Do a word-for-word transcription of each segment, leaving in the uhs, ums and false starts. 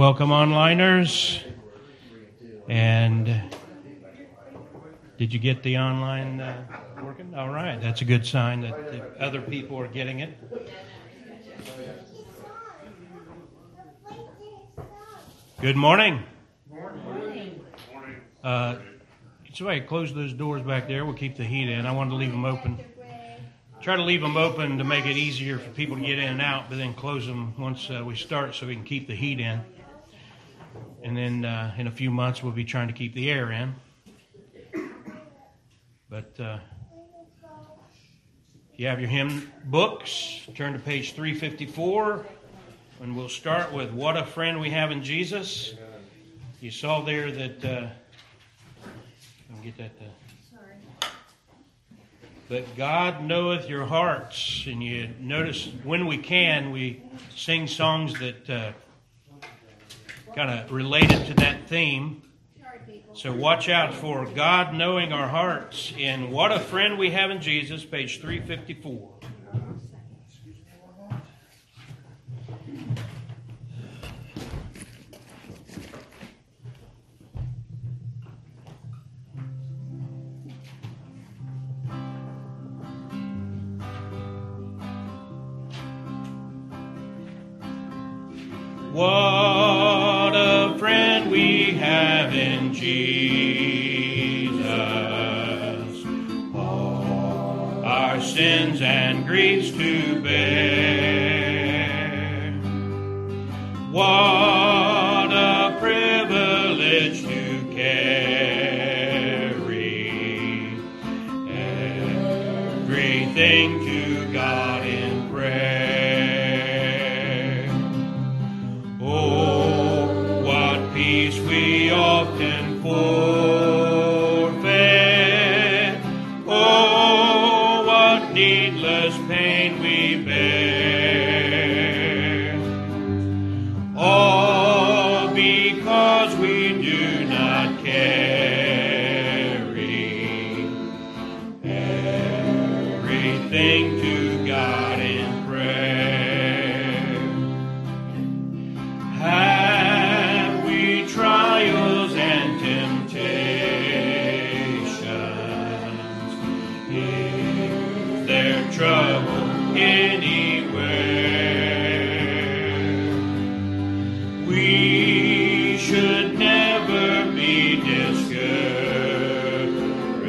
Welcome, onliners. And did you get the online uh, working? All right, that's a good sign that the other people are getting it. Good morning. Morning. Uh, somebody close those doors back there. We'll keep the heat in. I wanted to leave them open. Try to leave them open to make it easier for people to get in and out, but then close them once uh, we start so we can keep the heat in. And then uh, in a few months, we'll be trying to keep the air in. But uh, if you have your hymn books, turn to page three fifty-four, and we'll start with What a Friend We Have in Jesus. You saw there that, uh, let me get that. Uh, But God knoweth your hearts. And you notice when we can, we sing songs that uh, kind of related to that theme. So watch out for God knowing our hearts in What a Friend We Have in Jesus, page three fifty-four. What a friend we have in Jesus, all our sins and griefs to bear. What a privilege to carry everything to God in prayer. Peace we often forfeit. Oh, what needless pain we bear. All because we do not carry everything to God in prayer. Trials and temptations, if there trouble anywhere, we should never be discouraged.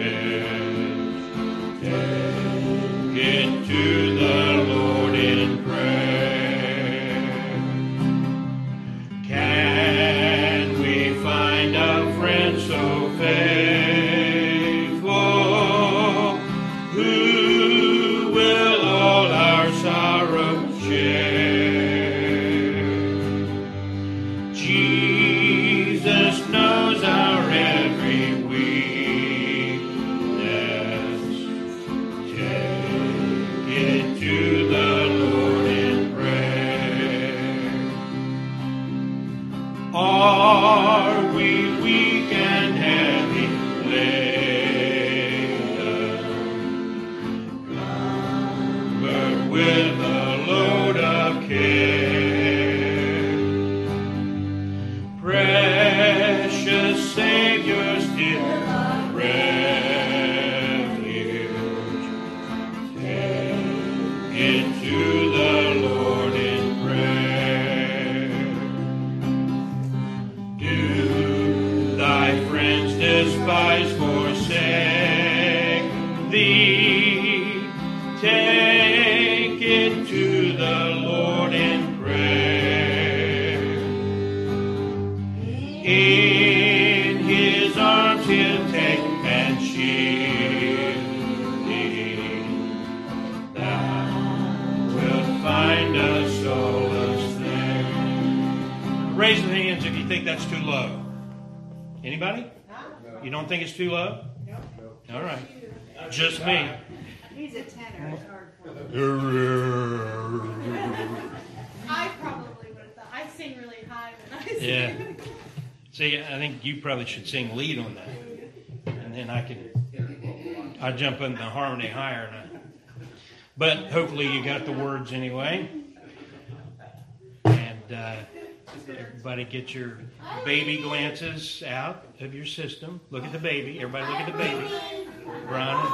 Take it to the Lord in prayer. Can find a friend so faithful, who will all our sorrows share. Jesus knows our every weakness. Take it to the Lord in prayer. Are we weak and heavy laden, cumbered with a load of care? Precious Savior, still refuge, take it to the Lord in prayer. Do thy friends despise, forsake thee? Take it to the Lord in prayer. In his arms he'll take and shield thee. Thou wilt find a solace there. Raise the hands if you think that's too low. Anybody? You don't think it's too low? No. All right. Just me. He's a tenor. It's hard for him. I probably would have thought. I sing really high when I sing. Yeah. See, I think you probably should sing lead on that. And then I can, I jump in the harmony higher. And I, but hopefully you got the words anyway. And uh, Everybody get your baby glances out of your system. Look at the baby. Everybody look at the baby. Ron.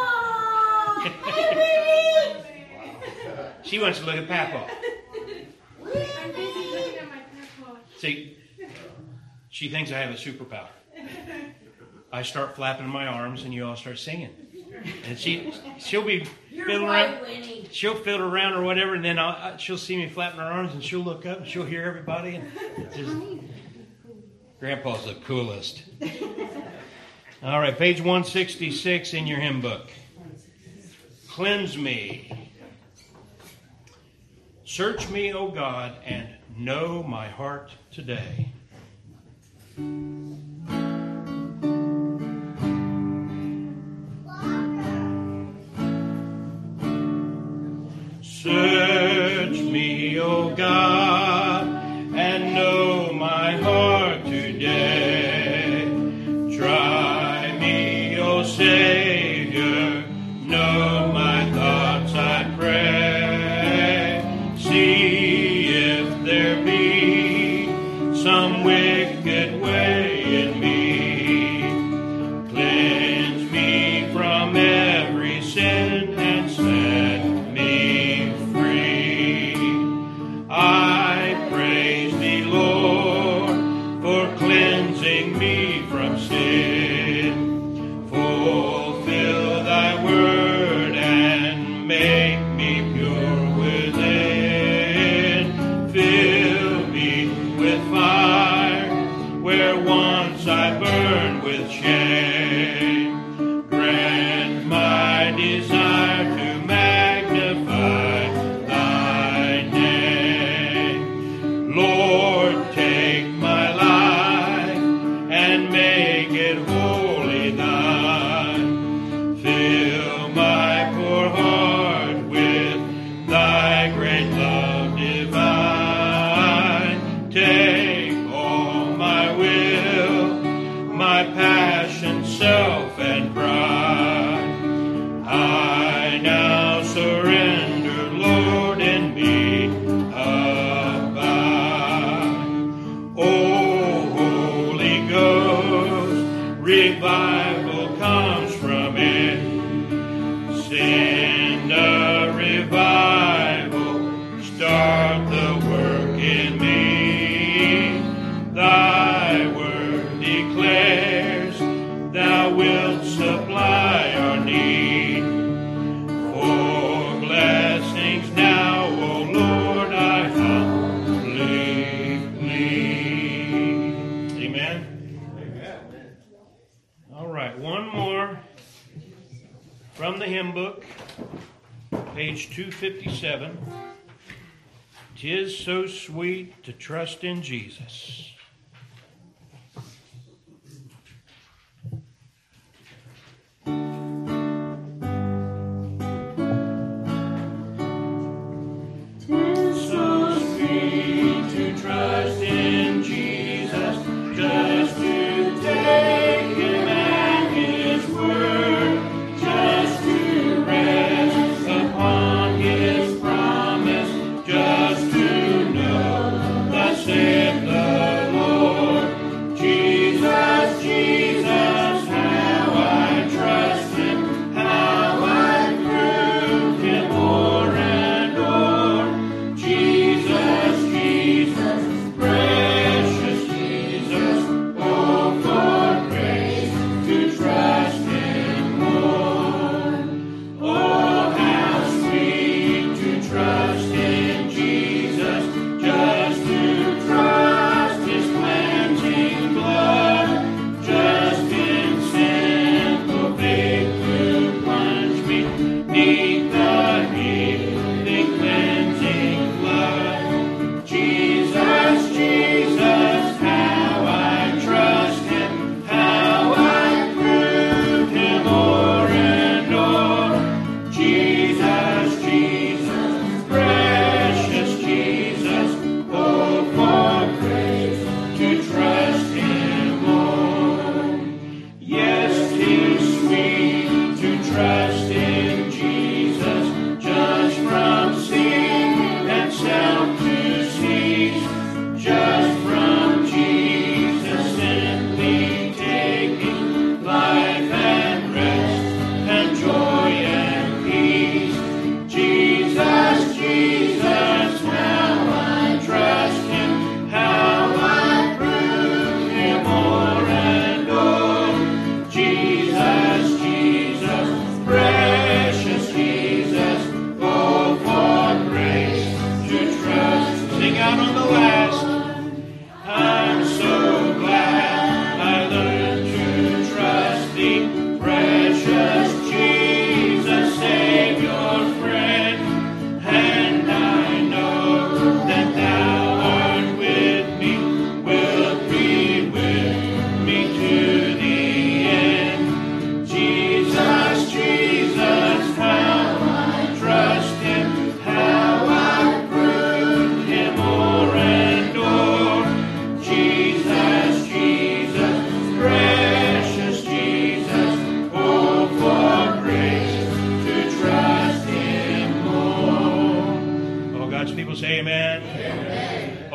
She wants to look at Papa. I'm busy looking at my Papa. See, she thinks I have a superpower. I start flapping my arms and you all start singing. And she, she'll be fiddling around, she'll fiddle around or whatever, and then I'll, she'll see me flapping her arms, and she'll look up and she'll hear everybody. And just, Grandpa's the coolest. All right, page one sixty-six in your hymn book. Cleanse me. Search me, O God, and know my heart today. Search me, O God, and know my heart today. Try me, O Savior, know my thoughts, I pray. See if there be some wicked way in me. Cleanse me from every sin and set me free. I praise thee, Lord, for cleansing me from sin. Fulfill thy word and make me pure within. Fill me with fire where once I burned with shame. Grant my desire to magnify thy name. Lord, take my life and make it wholly thine. Fill my poor heart with thy great love divine. Take all my will, my passion, self, and pride. I now surrender, Lord, in me abide. O Holy Ghost, revival comes from it. Send a revival, start the work in me. Thy word declares thou wilt supply our need. For blessings now, O Lord, I humbly plead. Amen? Amen. All right, one more from the hymn book, page two fifty-seven. 'Tis so sweet to trust in Jesus. So sweet to trust in Jesus, just to take Him at His word, just to rest upon His promise, just to know thus saith the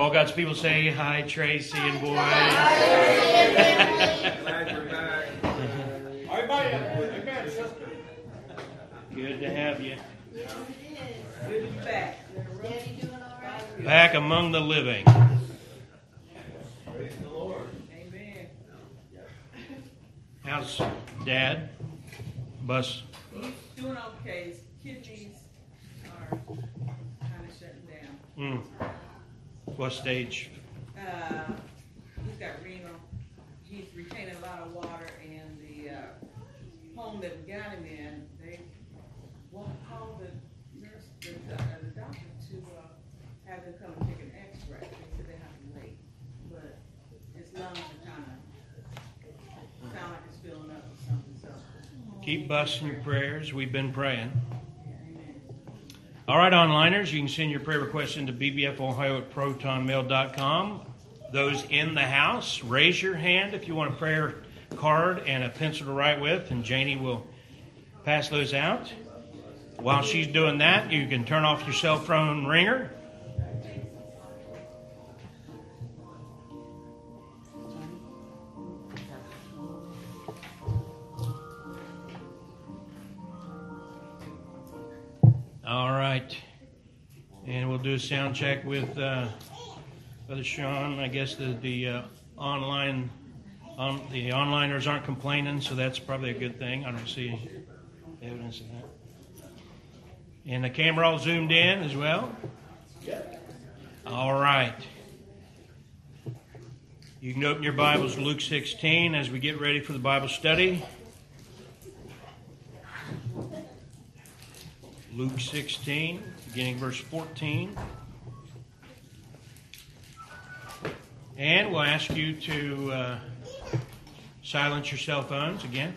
All God's people say hi, Tracy and boys. Glad you're back. Good to have you. Good to be back. Daddy doing all right? Back among the living. Praise the Lord. Amen. How's Dad? Bus. He's doing okay. His kidneys are kind of shutting down. Mm. What stage? Uh, he's got renal. He's retaining a lot of water, and the uh, home that we got him in, they won't call the nurse, the, uh, the doctor to uh, have them come and take an X-ray. They said they have to wait, but his lungs are kind of sound like it's filling up or something. So Keep Bus in your prayers. We've been praying. yeah, amen. All right, onliners, you can send your prayer requests into b b f ohio at proton mail dot com. Those in the house, raise your hand if you want a prayer card and a pencil to write with, and Janie will pass those out. While she's doing that, you can turn off your cell phone ringer. All right. And we'll do a sound check with uh, Brother Sean. I guess the, the uh, online on, the onliners aren't complaining, so that's probably a good thing. I don't see evidence of that. And the camera all zoomed in as well? All right. You can open your Bibles to Luke sixteen as we get ready for the Bible study. Luke sixteen, beginning verse fourteen. And we'll ask you to uh, silence your cell phones again.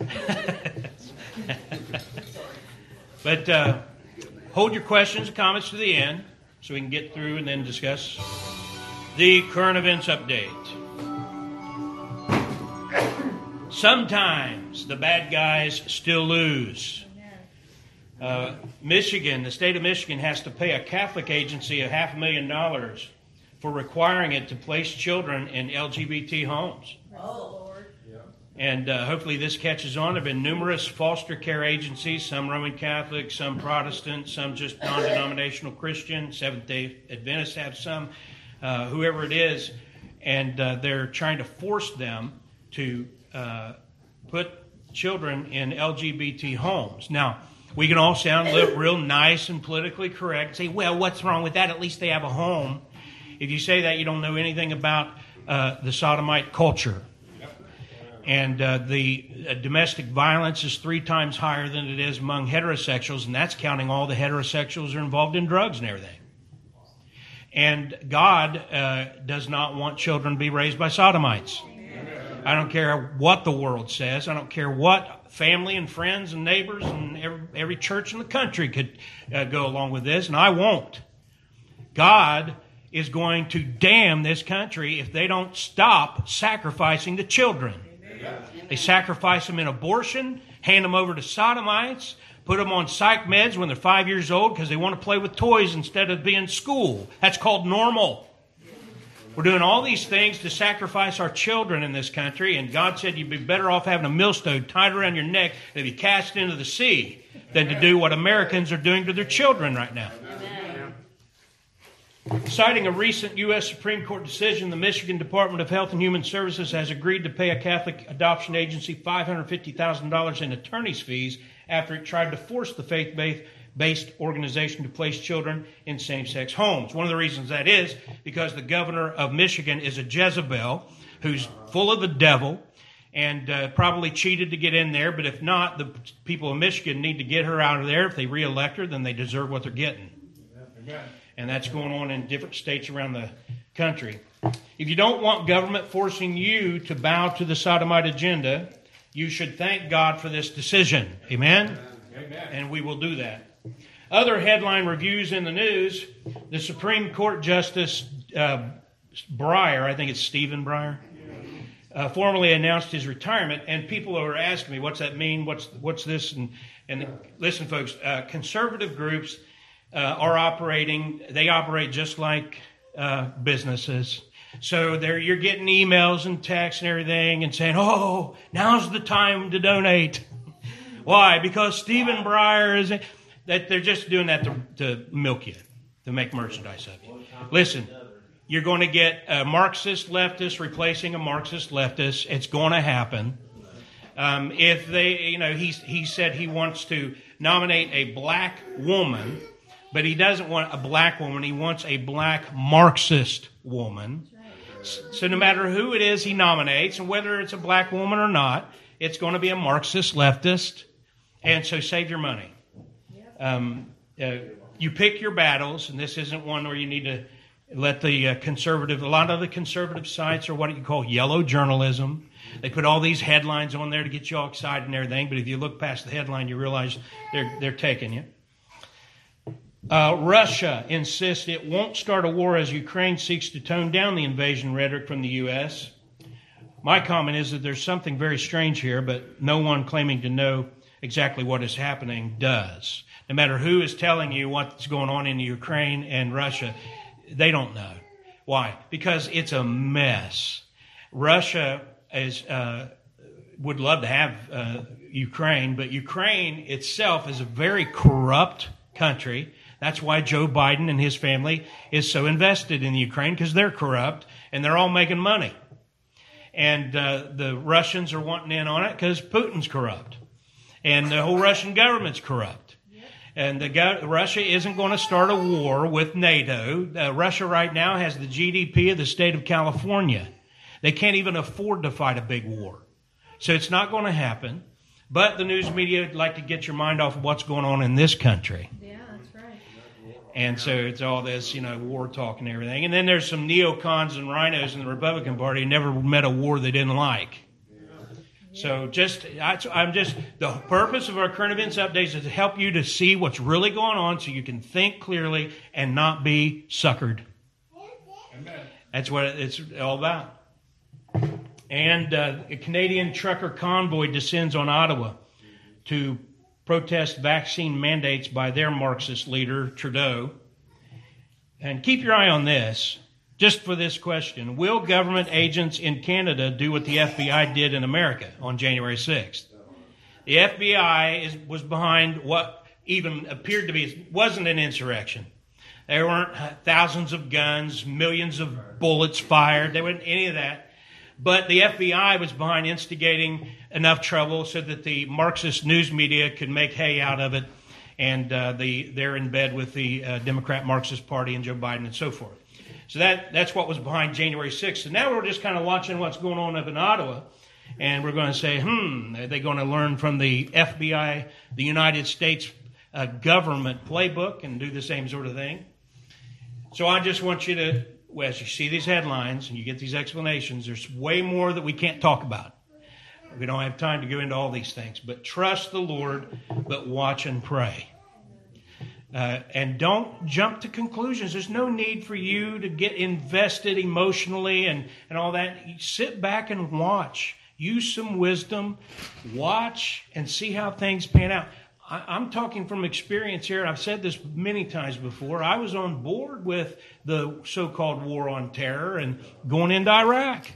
But uh, hold your questions and comments to the end so we can get through and then discuss the current events update. Sometimes the bad guys still lose. Uh, Michigan, the state of Michigan has to pay a Catholic agency a half a million dollars for requiring it to place children in L G B T homes. Oh, Lord. And uh, hopefully this catches on. There have been numerous foster care agencies, some Roman Catholic, some Protestant, some just non-denominational Christian. Seventh-day Adventists have some, uh, whoever it is. And uh, they're trying to force them to uh, put children in L G B T homes. Now, we can all sound real nice and politically correct. Say, well, what's wrong with that? At least they have a home. If you say that, you don't know anything about uh, the sodomite culture. And uh, the uh, domestic violence is three times higher than it is among heterosexuals, and that's counting all the heterosexuals who are involved in drugs and everything. And God uh, does not want children to be raised by sodomites. I don't care what the world says. I don't care what family and friends and neighbors and every, every church in the country could uh, go along with this, and I won't. God is going to damn this country if they don't stop sacrificing the children. They sacrifice them in abortion, hand them over to sodomites, put them on psych meds when they're five years old because they want to play with toys instead of be in school. That's called normal. We're doing all these things to sacrifice our children in this country, and God said you'd be better off having a millstone tied around your neck and be cast into the sea than to do what Americans are doing to their children right now. Citing a recent U S Supreme Court decision, the Michigan Department of Health and Human Services has agreed to pay a Catholic adoption agency five hundred fifty thousand dollars in attorney's fees after it tried to force the faith-based organization to place children in same-sex homes. One of the reasons that is because the governor of Michigan is a Jezebel who's full of the devil and uh, probably cheated to get in there. But if not, the people of Michigan need to get her out of there. If they re-elect her, then they deserve what they're getting. Amen. And that's going on in different states around the country. If you don't want government forcing you to bow to the sodomite agenda, you should thank God for this decision. Amen? Amen. And we will do that. Other headline reviews in the news, the Supreme Court Justice uh, Breyer, I think it's Stephen Breyer, uh, formally announced his retirement. And people are asking me, what's that mean? What's what's this? And, and listen, folks, uh, conservative groups Uh, are operating, they operate just like uh, businesses. So there, you're getting emails and texts and everything and saying, oh, now's the time to donate. Why? Because Stephen Breyer is, that they're just doing that to, to milk you, to make merchandise of you. Listen, you're going to get a Marxist leftist replacing a Marxist leftist. It's going to happen. Um, if they, you know, he, he said he wants to nominate a black woman, but he doesn't want a black woman. He wants a black Marxist woman. So no matter who it is he nominates, and whether it's a black woman or not, it's going to be a Marxist leftist. And so save your money. Um, uh, you pick your battles, and this isn't one where you need to let the uh, conservative, a lot of the conservative sites are what you call yellow journalism. They put all these headlines on there to get you all excited and everything, but if you look past the headline, you realize they're, they're taking you. Uh, Russia insists it won't start a war as Ukraine seeks to tone down the invasion rhetoric from the U S. My comment is that there's something very strange here, but no one claiming to know exactly what is happening does. No matter who is telling you what's going on in Ukraine and Russia, they don't know. Why? Because it's a mess. Russia is uh, would love to have uh, Ukraine, but Ukraine itself is a very corrupt country. That's why Joe Biden and his family is so invested in Ukraine, because they're corrupt and they're all making money. And uh, the Russians are wanting in on it because Putin's corrupt. And the whole Russian government's corrupt. And the go- Russia isn't going to start a war with NATO. Uh, Russia right now has the G D P of the state of California. They can't even afford to fight a big war. So it's not going to happen. But the news media would like to get your mind off of what's going on in this country. Yeah, that's right. And so it's all this, you know, war talk and everything. And then there's some neocons and rhinos in the Republican Party who never met a war they didn't like. So just, I, I'm just, the purpose of our current events updates is to help you to see what's really going on so you can think clearly and not be suckered. Amen. That's what it's all about. And uh, a Canadian trucker convoy descends on Ottawa to protest vaccine mandates by their Marxist leader, Trudeau. And keep your eye on this, just for this question. Will government agents in Canada do what the F B I did in America on January sixth? The F B I is, was behind what even appeared to be, wasn't an insurrection. There weren't thousands of guns, millions of bullets fired. There wasn't any of that. But the F B I was behind instigating enough trouble so that the Marxist news media could make hay out of it. And uh, the, they're in bed with the uh, Democrat Marxist Party and Joe Biden and so forth. So that that's what was behind January sixth. And now we're just kind of watching what's going on up in Ottawa. And we're going to say, hmm, are they going to learn from the F B I, the United States uh, government playbook, and do the same sort of thing? So I just want you to, well, as you see these headlines and you get these explanations, there's way more that we can't talk about. We don't have time to go into all these things. But trust the Lord, but watch and pray. Uh, and don't jump to conclusions. There's no need for you to get invested emotionally and, and all that. You sit back and watch. Use some wisdom. Watch and see how things pan out. I, I'm talking from experience here. I've said this many times before. I was on board with the so-called war on terror and going into Iraq.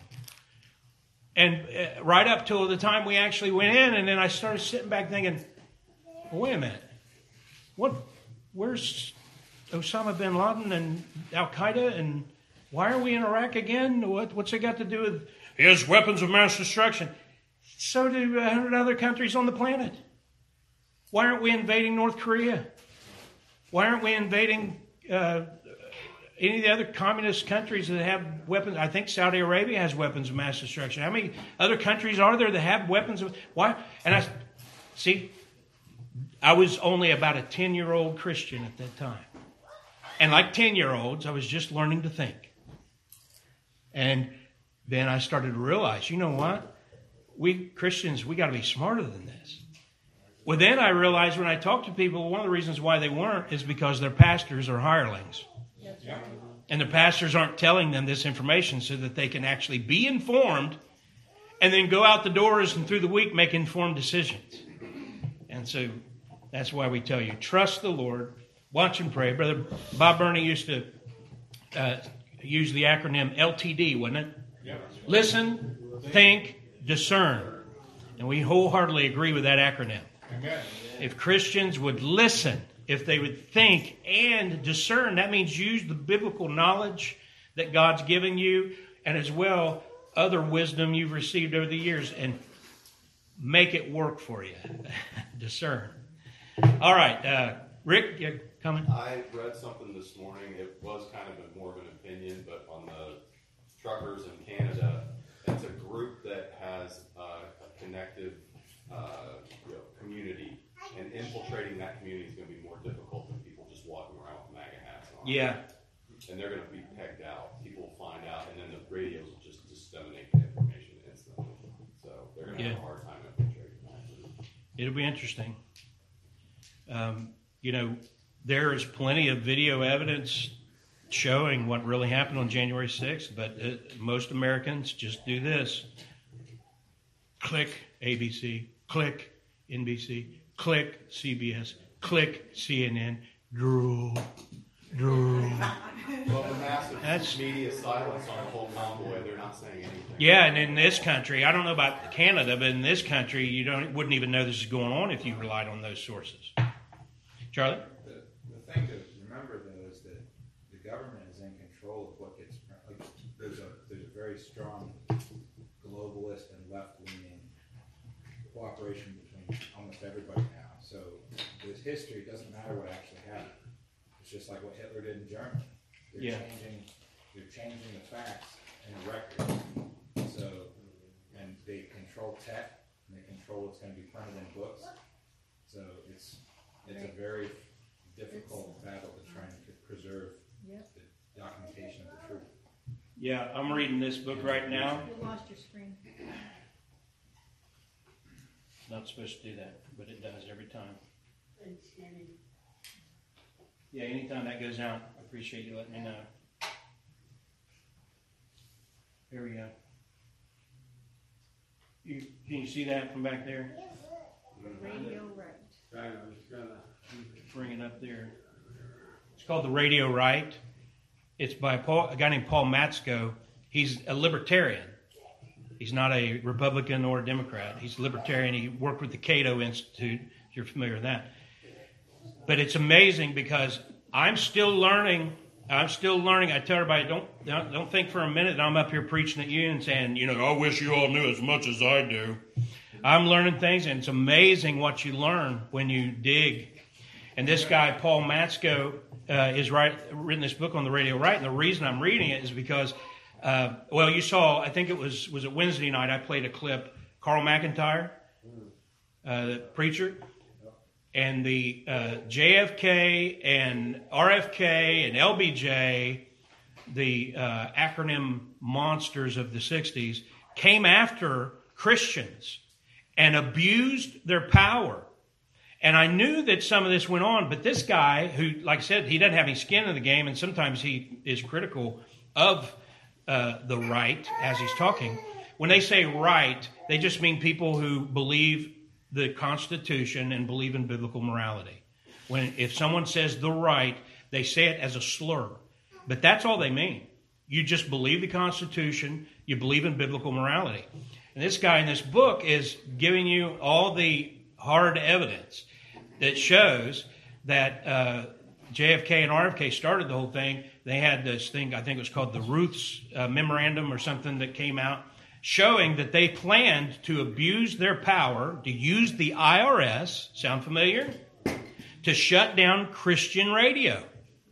And uh, right up till the time we actually went in, and then I started sitting back thinking, well, wait a minute. What? Where's Osama bin Laden and Al-Qaeda, and why are we in Iraq again? What, what's it got to do with his weapons of mass destruction? So do a hundred other countries on the planet. Why aren't we invading North Korea? Why aren't we invading uh, any of the other communist countries that have weapons? I think Saudi Arabia has weapons of mass destruction. How many other countries are there that have weapons of... Why? And I see... I was only about a ten-year-old Christian at that time. And like ten-year-olds, I was just learning to think. And then I started to realize, you know what? We Christians, we got to be smarter than this. Well, then I realized when I talked to people, one of the reasons why they weren't is because their pastors are hirelings. That's right. And the pastors aren't telling them this information so that they can actually be informed and then go out the doors and through the week make informed decisions. And so... that's why we tell you, trust the Lord, watch and pray. Brother Bob Burney used to uh, used the acronym L T D, wasn't it? Yep. Listen, think, discern. And we wholeheartedly agree with that acronym. Amen. If Christians would listen, if they would think and discern, that means use the biblical knowledge that God's given you, and as well other wisdom you've received over the years, and make it work for you. Discern. All right, uh, Rick, you coming? I read something this morning. It was kind of a, more of an opinion, but on the truckers in Canada, it's a group that has uh, a connective uh, you know, community, and infiltrating that community is going to be more difficult than people just walking around with MAGA hats on. Yeah. And they're going to be pegged out. People will find out, and then the radios will just disseminate the information instantly. So they're going to Yeah. have a hard time infiltrating that. It'll be interesting. Um, you know, there is plenty of video evidence showing what really happened on January sixth, but uh, most Americans just do this. Click A B C, click N B C, click C B S, click C N N, drool, drool. Well, the massive That's- media silence on the whole convoy, they're not saying anything. Yeah, and in this country, I don't know about Canada, but in this country, you don't wouldn't even know this is going on if you relied on those sources. Charlie? The, the thing to remember, though, is that the government is in control of what gets. Like, there's a there's a very strong globalist and left-leaning cooperation between almost everybody now. So this history doesn't matter what actually happened. It's just like what Hitler did in Germany. They're Yeah. changing. They're changing the facts in a record. So, and they control tech, and they control what's going to be printed in books. So it's it's a very difficult battle to try and preserve Yep. the documentation of the truth. Yeah, I'm reading this book right now. You lost your screen. Not supposed to do that, but it does every time. Yeah, anytime that goes out, I appreciate you letting me know. Here we go. You, can you see that from back there? Radio right. Right, I was gonna. Bring it up there. It's called The Radio Right. It's by Paul, a guy named Paul Matsko. He's a libertarian. He's not a Republican or a Democrat. He's a libertarian. He worked with the Cato Institute, if you're familiar with that. But it's amazing because I'm still learning. I'm still learning. I tell everybody, don't, don't don't think for a minute that I'm up here preaching at you and saying, you know, I wish you all knew as much as I do. I'm learning things, and it's amazing what you learn when you dig. And this guy, Paul Matsko, uh, is right, written this book on the radio right. And the reason I'm reading it is because, uh, well, you saw, I think it was, was it Wednesday night, I played a clip, Carl McIntyre, uh, the preacher, and the uh, J F K and R F K and L B J, the uh, acronym monsters of the sixties, came after Christians and abused their power. And I knew that some of this went on, but this guy, who, like I said, he doesn't have any skin in the game, and sometimes he is critical of uh, the right as he's talking. When they say right, they just mean people who believe the Constitution and believe in biblical morality. When if someone says the right, they say it as a slur. But that's all they mean. You just believe the Constitution, you believe in biblical morality. And this guy in this book is giving you all the hard evidence that shows that uh, J F K and R F K started the whole thing. They had this thing, I think it was called the Ruth's uh, Memorandum or something that came out, showing that they planned to abuse their power, to use the I R S, sound familiar? To shut down Christian radio.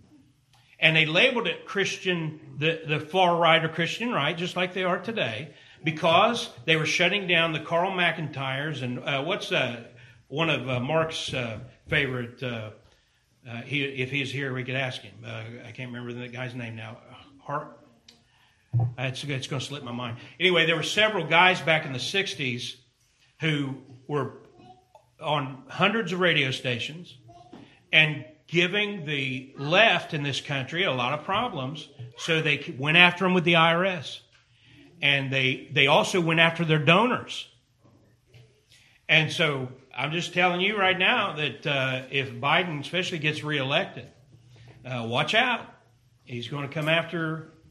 And they labeled it Christian, the, the far right or Christian right, just like they are today, because they were shutting down the Carl McIntyres and uh, what's uh, one of uh, Mark's uh, favorite, uh, uh, he, if he's here, we could ask him. Uh, I can't remember the guy's name now. Hart? It's, it's going to slip my mind. Anyway, there were several guys back in the sixties who were on hundreds of radio stations and giving the left in this country a lot of problems. So they went after them with the I R S. And they, they also went after their donors. And so I'm just telling you right now that uh, if Biden especially gets reelected, uh, watch out. He's going to come after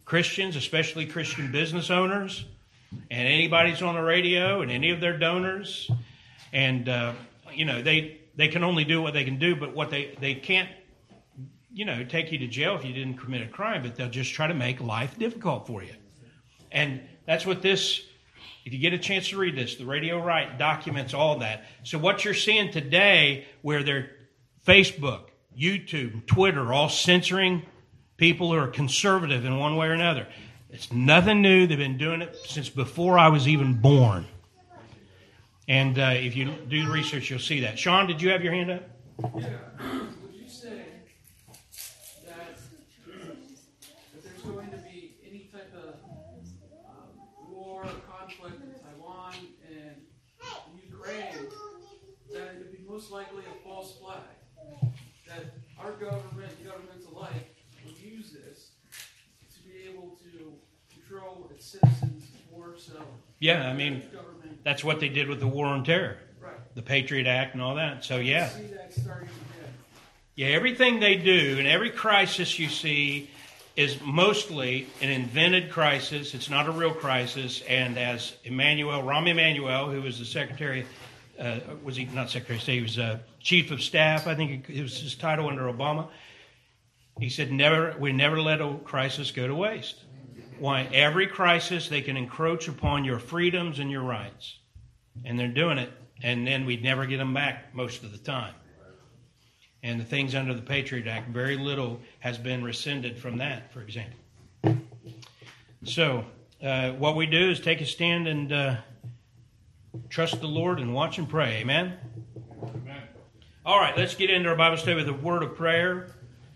Christians, especially Christian business owners, and anybody's on the radio, and any of their donors. And, uh, you know, they they can only do what they can do, but what they, they can't, you know, take you to jail if you didn't commit a crime, but they'll just try to make life difficult for you. And that's what this, if you get a chance to read this, the Radio Right documents all that. So what you're seeing today, where they're Facebook, YouTube, Twitter, all censoring people who are conservative in one way or another, it's nothing new. They've been doing it since before I was even born. And uh, if you do the research, you'll see that. Sean, did you have your hand up? Yeah. Would you say that if there's going to be any type of um, war or conflict in Taiwan and Ukraine, that it would be most likely a false flag? That our government, governments alike, would use this to be able to control its citizens more so? Yeah, I mean, government. That's what they did with the war on terror. Right. The Patriot Act and all that. So, yeah. I see that starting again. Yeah, everything they do and every crisis you see is mostly an invented crisis. It's not a real crisis. And as Emmanuel, Rahm Emanuel, who was the secretary, uh, was he not secretary of state, he was uh, chief of staff, I think it was his title under Obama. He said, "Never, we never let a crisis go to waste." Why? Every crisis, they can encroach upon your freedoms and your rights. And they're doing it. And then we'd never get them back most of the time. And the things under the Patriot Act, very little has been rescinded from that, for example. So, uh, what we do is take a stand and uh, trust the Lord and watch and pray. Amen? Amen. All right, let's get into our Bible study with a word of prayer.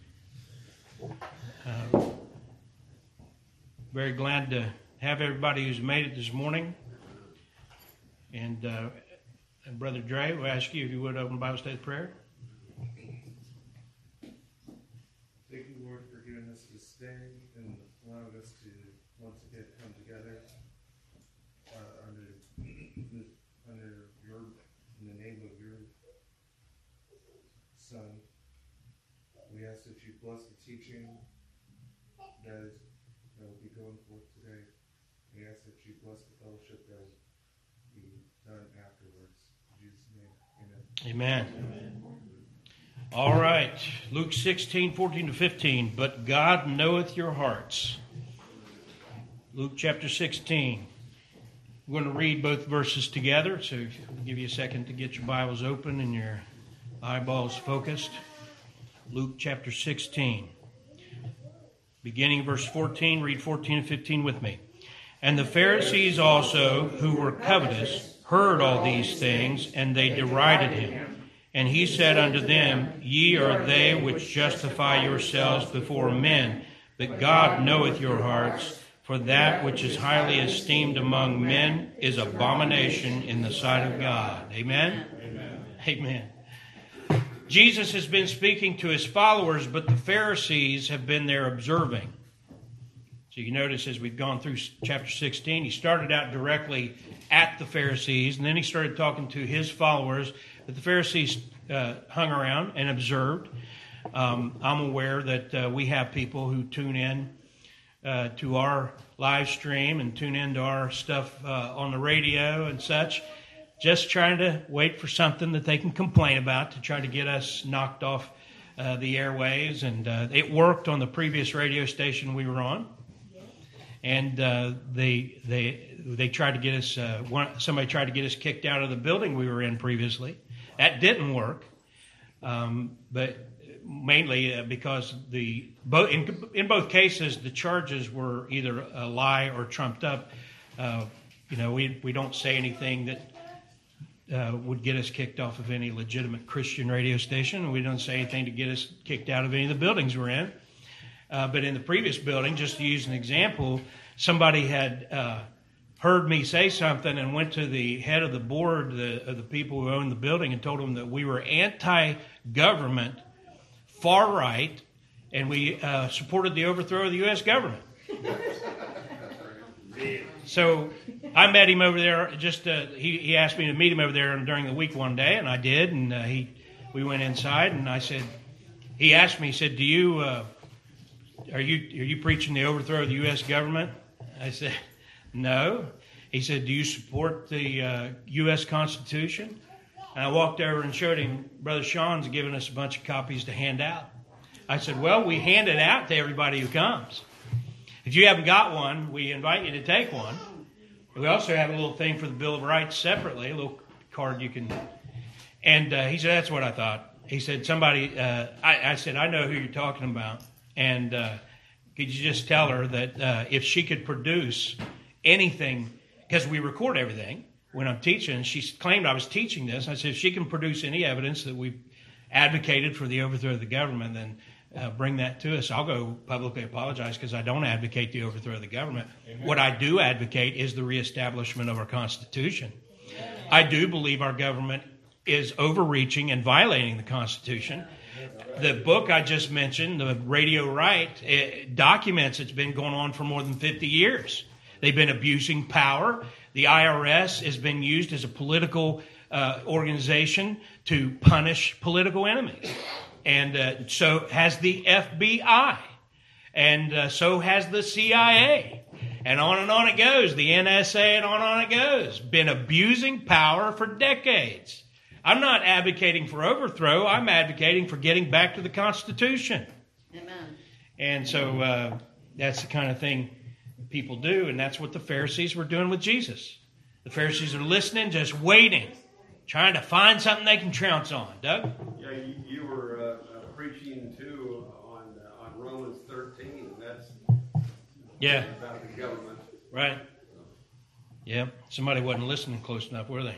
Uh, very glad to have everybody who's made it this morning. And, uh, and Brother Dre, we'll ask you if you would open Bible study with prayer. Thank you, Lord, for giving us this day and allowing us to once again come together uh, under under your in the name of your Son. We ask that you bless the teaching that is that will be going forth today. We ask that you bless the fellowship that will be done afterwards. In Jesus' name, amen. Amen. All right. Luke sixteen, fourteen to fifteen. But God knoweth your hearts. Luke chapter sixteen. We're going to read both verses together, so I'll give you a second to get your Bibles open and your eyeballs focused. Luke chapter sixteen. Beginning verse fourteen, read fourteen and fifteen with me. And the Pharisees also, who were covetous, heard all these things, and they derided him. And he said unto them, Ye are they which justify yourselves before men, but God knoweth your hearts. For that which is highly esteemed among men is abomination in the sight of God. Amen? Amen. Amen. Jesus has been speaking to his followers, but the Pharisees have been there observing. So you notice as we've gone through chapter sixteen, he started out directly at the Pharisees, and then he started talking to his followers. But the Pharisees uh, hung around and observed. Um, I'm aware that uh, we have people who tune in uh, to our live stream and tune into our stuff uh, on the radio and such, just trying to wait for something that they can complain about to try to get us knocked off uh, the airwaves. And uh, it worked on the previous radio station we were on. And uh, they they they tried to get us. Uh, one, somebody tried to get us kicked out of the building we were in previously. That didn't work, um, but mainly uh, because the both in, in both cases the charges were either a lie or trumped up. Uh, you know, we we don't say anything that uh, would get us kicked off of any legitimate Christian radio station. We don't say anything to get us kicked out of any of the buildings we're in. Uh, but in the previous building, just to use an example, somebody had uh, heard me say something and went to the head of the board, the, of the people who own the building, and told them that we were anti-government, far right, and we uh, supported the overthrow of the U S government. So I met him over there. Just uh, he, he asked me to meet him over there during the week one day, and I did. And uh, he we went inside, and I said, he asked me, he said, "Do you?" Uh, are you are you preaching the overthrow of the U S government? I said, no. He said, do you support the uh, U S Constitution? And I walked over and showed him, Brother Sean's given us a bunch of copies to hand out. I said, well, we hand it out to everybody who comes. If you haven't got one, we invite you to take one. We also have a little thing for the Bill of Rights separately, a little card you can. And uh, he said, that's what I thought. He said, somebody, uh, I, I said, I know who you're talking about. And uh, could you just tell her that uh, if she could produce anything, because we record everything when I'm teaching. She claimed I was teaching this. I said, if she can produce any evidence that we've advocated for the overthrow of the government, then uh, bring that to us. I'll go publicly apologize because I don't advocate the overthrow of the government. Amen. What I do advocate is the reestablishment of our Constitution. Amen. I do believe our government is overreaching and violating the Constitution. The book I just mentioned, the Radio Right, it documents it's been going on for more than fifty years. They've been abusing power. The I R S has been used as a political uh, organization to punish political enemies. And uh, so has the F B I. And uh, so has the C I A. And on and on it goes. The N S A and on and on it goes. Been abusing power for decades. I'm not advocating for overthrow. I'm advocating for getting back to the Constitution. Amen. And so uh, that's the kind of thing people do, and that's what the Pharisees were doing with Jesus. The Pharisees are listening, just waiting, trying to find something they can trounce on. Doug? Yeah, you, you were uh, uh, preaching too on uh, on Romans thirteen. That's yeah about the government, right? Yeah, somebody wasn't listening close enough, were they?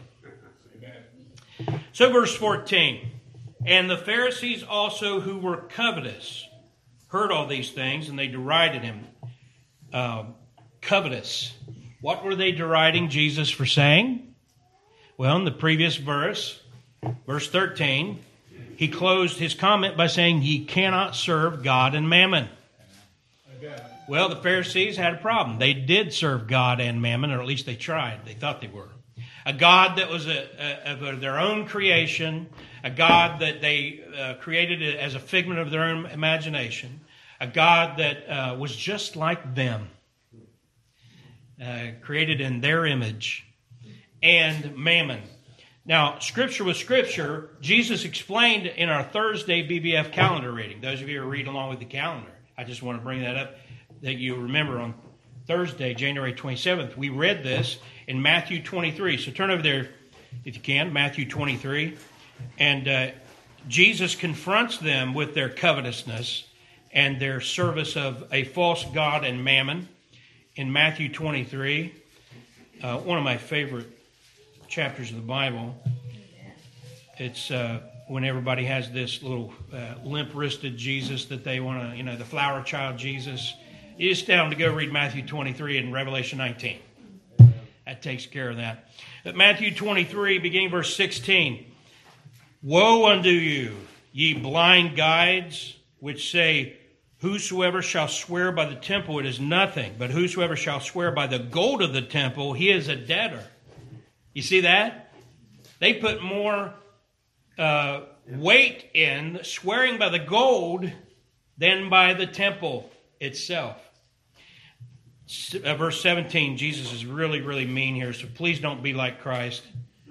So, verse fourteen, and the Pharisees also, who were covetous, heard all these things, and they derided him. Uh, covetous. What were they deriding Jesus for saying? Well, in the previous verse, verse thirteen, he closed his comment by saying, ye cannot serve God and mammon. Well, the Pharisees had a problem. They did serve God and mammon, or at least they tried. They thought they were. A God that was a, a, of their own creation, a God that they uh, created as a figment of their own imagination, a God that uh, was just like them, uh, created in their image, and mammon. Now, Scripture with Scripture, Jesus explained in our Thursday B B F calendar reading. Those of you who read along with the calendar, I just want to bring that up, that you remember on Thursday, January twenty-seventh, we read this in Matthew twenty-three. So turn over there, if you can, Matthew twenty-three. And uh, Jesus confronts them with their covetousness and their service of a false god and mammon in Matthew twenty-three. Uh, one of my favorite chapters of the Bible. It's uh, when everybody has this little uh, limp-wristed Jesus that they want to, you know, the flower child Jesus. You just tell them to go read Matthew twenty-three and Revelation nineteen. That takes care of that. But Matthew twenty-three, beginning verse sixteen. Woe unto you, ye blind guides, which say, whosoever shall swear by the temple, it is nothing. But whosoever shall swear by the gold of the temple, he is a debtor. You see that? They put more uh, weight in swearing by the gold than by the temple itself. Uh, verse seventeen, Jesus is really, really mean here, so please don't be like Christ.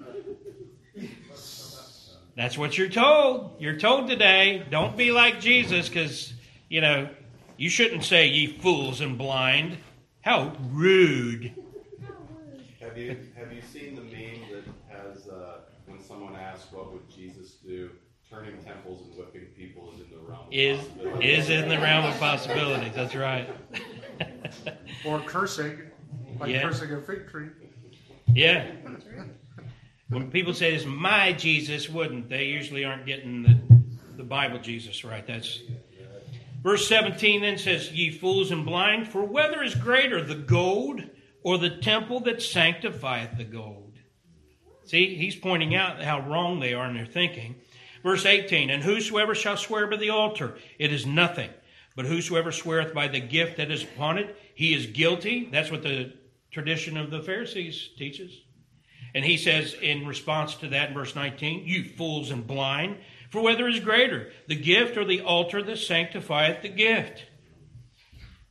That's what you're told. You're told today, don't be like Jesus, because, you know, you shouldn't say, ye fools and blind. How rude. Have you have you seen the meme that has, uh, when someone asks, what would Jesus do? Turning temples and whipping people is in the realm of Is, possibilities. is in the realm of possibilities. That's right. Or cursing, like Yeah. cursing a fig tree. Yeah. When people say it's my Jesus, wouldn't they usually aren't getting the, the Bible Jesus right. That's verse seventeen then says, ye fools and blind, for whether is greater, the gold or the temple that sanctifieth the gold? See, he's pointing out how wrong they are in their thinking. Verse eighteen, and whosoever shall swear by the altar, it is nothing. But whosoever sweareth by the gift that is upon it, he is guilty. That's what the tradition of the Pharisees teaches. And he says in response to that in verse nineteen, you fools and blind, for whether is greater, the gift or the altar that sanctifieth the gift?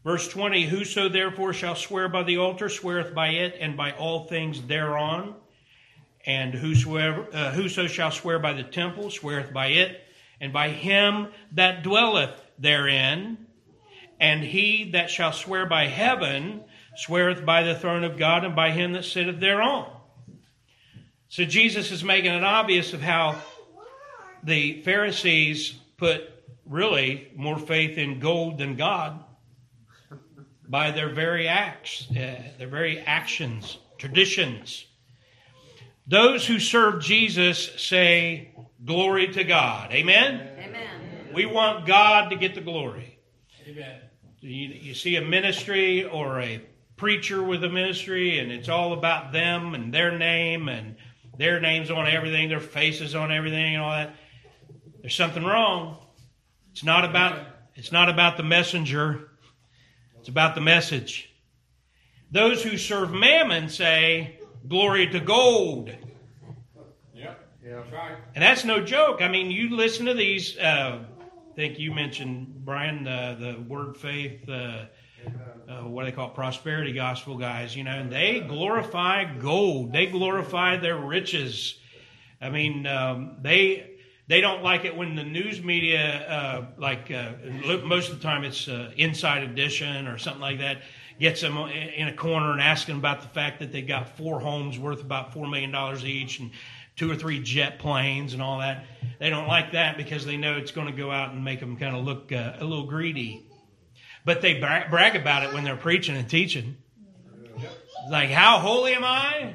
Verse twenty, whoso therefore shall swear by the altar sweareth by it and by all things thereon. And whosoever, uh, whoso shall swear by the temple sweareth by it and by him that dwelleth therein. And he that shall swear by heaven sweareth by the throne of God and by him that sitteth thereon. So Jesus is making it obvious of how the Pharisees put really more faith in gold than God by their very acts, uh, their very actions, traditions. Those who serve Jesus say, glory to God. Amen? Amen. We want God to get the glory. Amen. You, you see a ministry or a preacher with a ministry, and it's all about them and their name, and their name's on everything, their faces on everything, and all that. There's something wrong. It's not about it's not about the messenger. It's about the message. Those who serve mammon say, glory to gold. Yep. Yeah. That's right. And that's no joke. I mean, you listen to these, uh, I think you mentioned, Brian, uh, the word faith, uh, uh, what do they call it, prosperity gospel guys, you know, and they glorify gold. They glorify their riches. I mean, um, they... They don't like it when the news media, uh, like uh, most of the time it's uh, Inside Edition or something like that, gets them in a corner and asking about the fact that they got four homes worth about four million dollars each and two or three jet planes and all that. They don't like that because they know it's going to go out and make them kind of look uh, a little greedy. But they bra- brag about it when they're preaching and teaching. Like, how holy am I?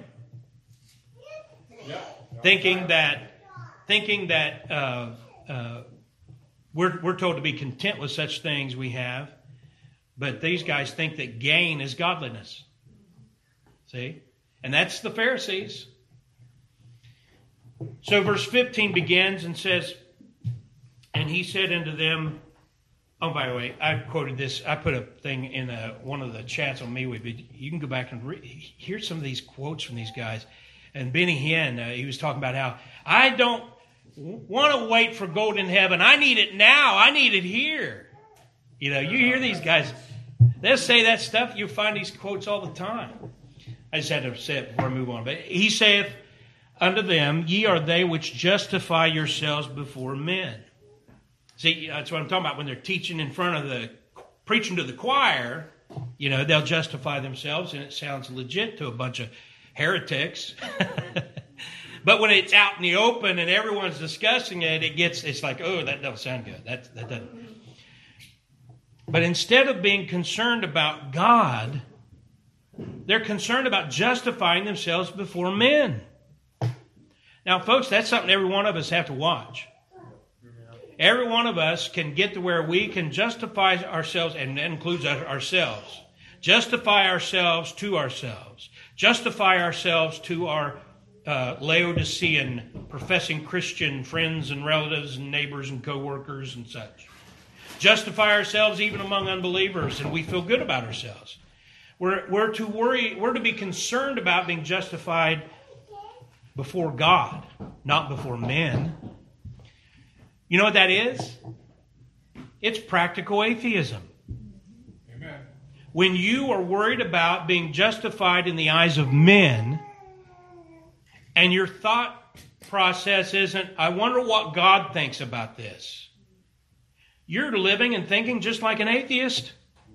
Thinking that... Thinking that uh, uh, we're we're told to be content with such things we have, but these guys think that gain is godliness. See? And that's the Pharisees. So verse fifteen begins and says, and he said unto them, oh, by the way, I quoted this. I put a thing in a, one of the chats on MeWe, but you can go back and re- hear some of these quotes from these guys. And Benny Hinn, uh, he was talking about how I don't want to wait for gold in heaven. I need it now. I need it here. You know, you hear these guys, they'll say that stuff. You'll find these quotes all the time. I just had to say it before I move on. But he saith unto them, ye are they which justify yourselves before men. See, that's what I'm talking about. When they're teaching in front of the, preaching to the choir, you know, they'll justify themselves, and it sounds legit to a bunch of heretics. But when it's out in the open and everyone's discussing it, it gets, it's like, oh, that doesn't sound good. That, that doesn't. But instead of being concerned about God, they're concerned about justifying themselves before men. Now, folks, that's something every one of us have to watch. Every one of us can get to where we can justify ourselves, and that includes ourselves. Justify ourselves to ourselves. Justify ourselves to our Uh, Laodicean, professing Christian friends and relatives and neighbors and co-workers and such. Justify ourselves even among unbelievers, and we feel good about ourselves. We're, we're to worry, we're to be concerned about being justified before God, not before men. You know what that is? It's practical atheism. Amen. When you are worried about being justified in the eyes of men, and your thought process isn't, I wonder what God thinks about this. You're living and thinking just like an atheist.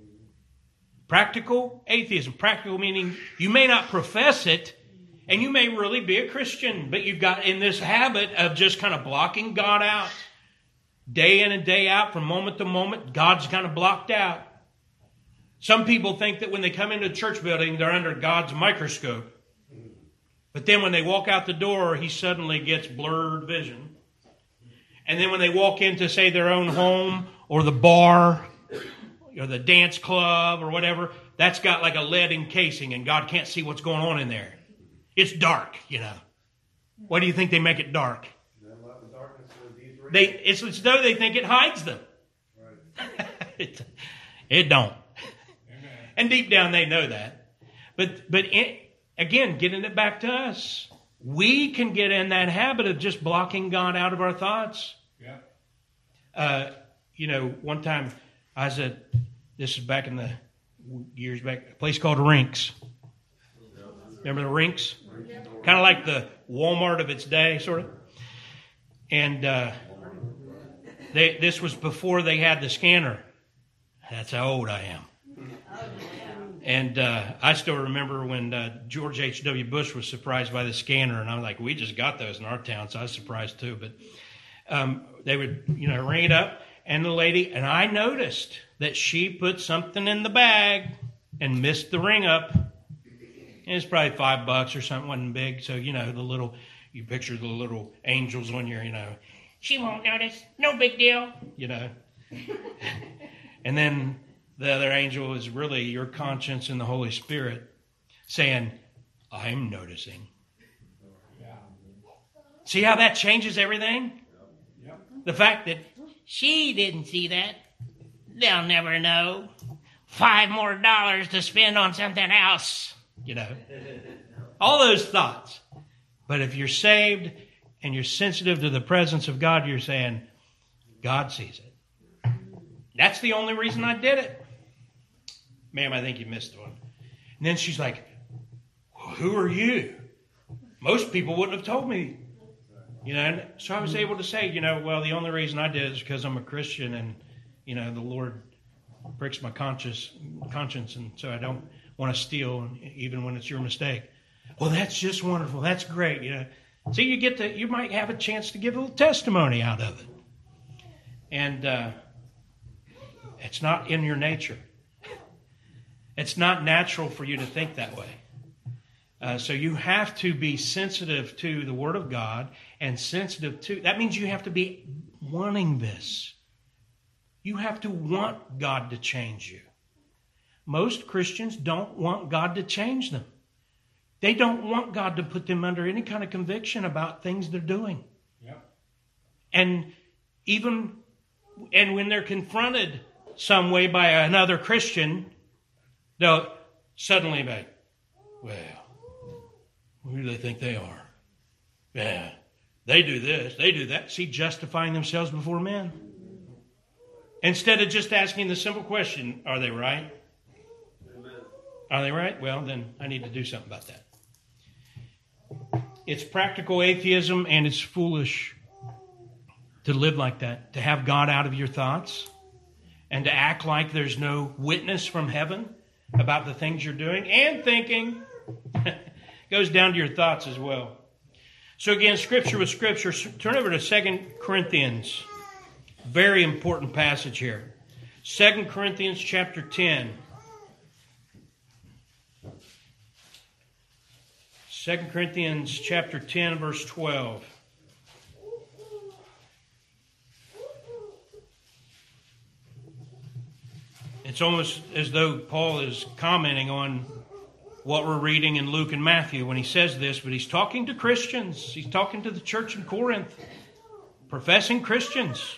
Practical atheism. Practical meaning you may not profess it, and you may really be a Christian, but you've got in this habit of just kind of blocking God out. Day in and day out, from moment to moment, God's kind of blocked out. Some people think that when they come into a church building, they're under God's microscope. But then when they walk out the door, he suddenly gets blurred vision. And then when they walk into, say, their own home or the bar or the dance club or whatever, that's got like a lead encasing and God can't see what's going on in there. It's dark, you know. Why do you think they make it dark? They, it's as though they think it hides them. Right. it, it don't. Amen. And deep down they know that. But, but it, again, getting it back to us, we can get in that habit of just blocking God out of our thoughts. Yeah. Uh, you know, one time I was at this is back in the years back, a place called Rinks. Remember the Rinks? Kind of like the Walmart of its day, sort of. And uh, they, this was before they had the scanner. That's how old I am. And uh, I still remember when uh, George H W. Bush was surprised by the scanner, and I'm like, we just got those in our town, so I was surprised too. But um, they would, you know, ring it up, and the lady, and I noticed that she put something in the bag and missed the ring up. And it's probably five bucks or something, wasn't big. So, you know, the little, you picture the little angels on your, you know, she won't notice, no big deal, you know. And then the other angel is really your conscience and the Holy Spirit saying, I'm noticing. See how that changes everything? The fact that she didn't see that, they'll never know. Five more dollars to spend on something else, you know. All those thoughts. But if you're saved and you're sensitive to the presence of God, you're saying, God sees it. That's the only reason I did it. Ma'am, I think you missed one. And then she's like, well, who are you? Most people wouldn't have told me. You know, and so I was able to say, you know, well, the only reason I did it is because I'm a Christian and, you know, the Lord pricks my conscience, conscience, and so I don't want to steal even when it's your mistake. Well, that's just wonderful. That's great. You know, see, you get to, you might have a chance to give a little testimony out of it. And uh, it's not in your nature. It's not natural for you to think that way. Uh, so you have to be sensitive to the Word of God and sensitive to, that means you have to be wanting this. You have to want God to change you. Most Christians don't want God to change them. They don't want God to put them under any kind of conviction about things they're doing. Yep. And even, and when they're confronted some way by another Christian, they'll suddenly be, well, who do they think they are? Yeah, they do this, they do that. See, justifying themselves before men. Instead of just asking the simple question, are they right? Amen. Are they right? Well, then I need to do something about that. It's practical atheism, and it's foolish to live like that, to have God out of your thoughts, and to act like there's no witness from heaven about the things you're doing and thinking. Goes down to your thoughts as well. So again, Scripture with Scripture. Turn over to Second Corinthians. Very important passage here. Second Corinthians chapter ten. Second Corinthians chapter ten, verse twelve. It's almost as though Paul is commenting on what we're reading in Luke and Matthew when he says this, but he's talking to Christians. He's talking to the church in Corinth, professing Christians.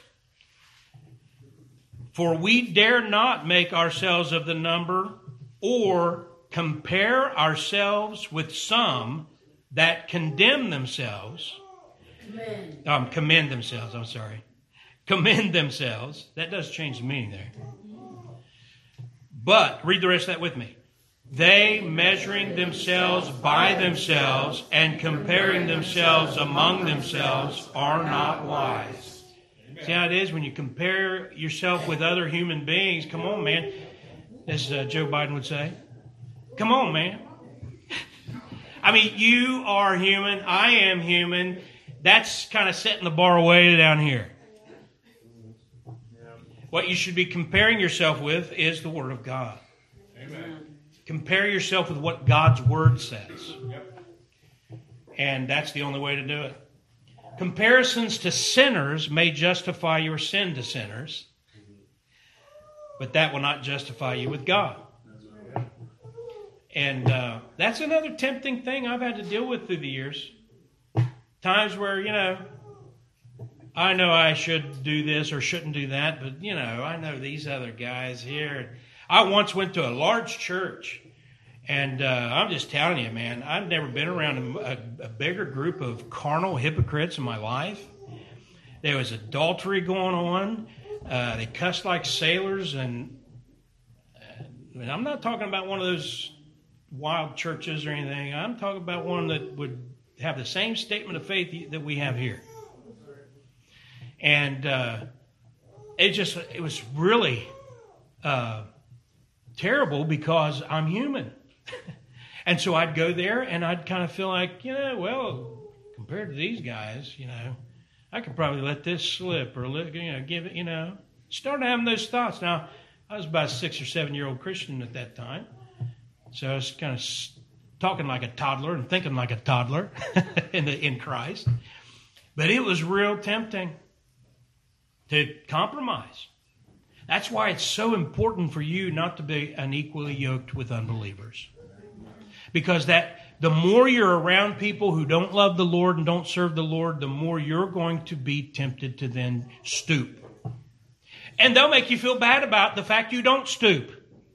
For we dare not make ourselves of the number or compare ourselves with some that condemn themselves. Commend. Um, commend themselves, I'm sorry. Commend themselves. That does change the meaning there. But, read the rest of that with me. They measuring themselves by themselves and comparing themselves among themselves are not wise. Amen. See how it is when you compare yourself with other human beings? Come on, man. As uh, Joe Biden would say. Come on, man. I mean, you are human. I am human. That's kind of setting the bar way down here. What you should be comparing yourself with is the Word of God. Amen. Compare yourself with what God's Word says. Yep. And that's the only way to do it. Comparisons to sinners may justify your sin to sinners, but that will not justify you with God. And uh, that's another tempting thing I've had to deal with through the years. Times where, you know, I know I should do this or shouldn't do that, but, you know, I know these other guys here. I once went to a large church, and uh, I'm just telling you, man, I've never been around a, a bigger group of carnal hypocrites in my life. There was adultery going on. Uh, they cussed like sailors, and And I'm not talking about one of those wild churches or anything. I'm talking about one that would have the same statement of faith that we have here. And uh, it just, it was really uh, terrible because I'm human. And so I'd go there and I'd kind of feel like, you know, well, compared to these guys, you know, I could probably let this slip or, let, you know, give it, you know. Started having those thoughts. Now, I was about a six or seven year old Christian at that time. So I was kind of talking like a toddler and thinking like a toddler in, the, in Christ. But it was real tempting to compromise. That's why it's so important for you not to be unequally yoked with unbelievers. Because that the more you're around people who don't love the Lord and don't serve the Lord, the more you're going to be tempted to then stoop. And they'll make you feel bad about the fact you don't stoop.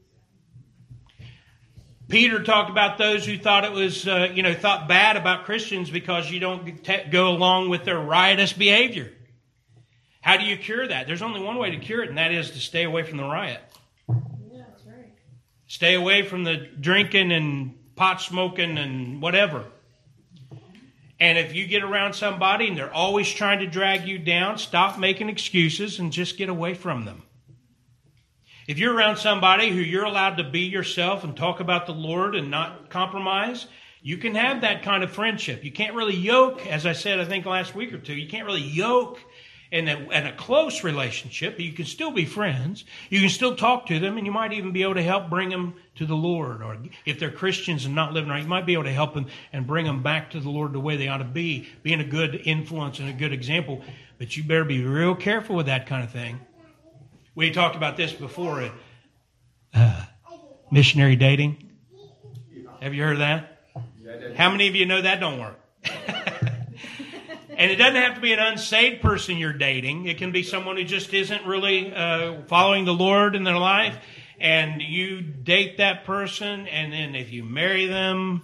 Peter talked about those who thought it was, uh, you know, thought bad about Christians because you don't te- go along with their riotous behavior. How do you cure that? There's only one way to cure it, and that is to stay away from the riot. Yeah, that's right. Stay away from the drinking and pot smoking and whatever. And if you get around somebody and they're always trying to drag you down, stop making excuses and just get away from them. If you're around somebody who you're allowed to be yourself and talk about the Lord and not compromise, you can have that kind of friendship. You can't really yoke, as I said, I think last week or two, you can't really yoke in a, in a close relationship, but you can still be friends. You can still talk to them, and you might even be able to help bring them to the Lord. Or if they're Christians and not living right, you might be able to help them and bring them back to the Lord the way they ought to be, being a good influence and a good example. But you better be real careful with that kind of thing. We talked about this before, uh, missionary dating. Have you heard of that? How many of you know that don't work? And it doesn't have to be an unsaved person you're dating. It can be someone who just isn't really uh, following the Lord in their life. And you date that person, and then if you marry them,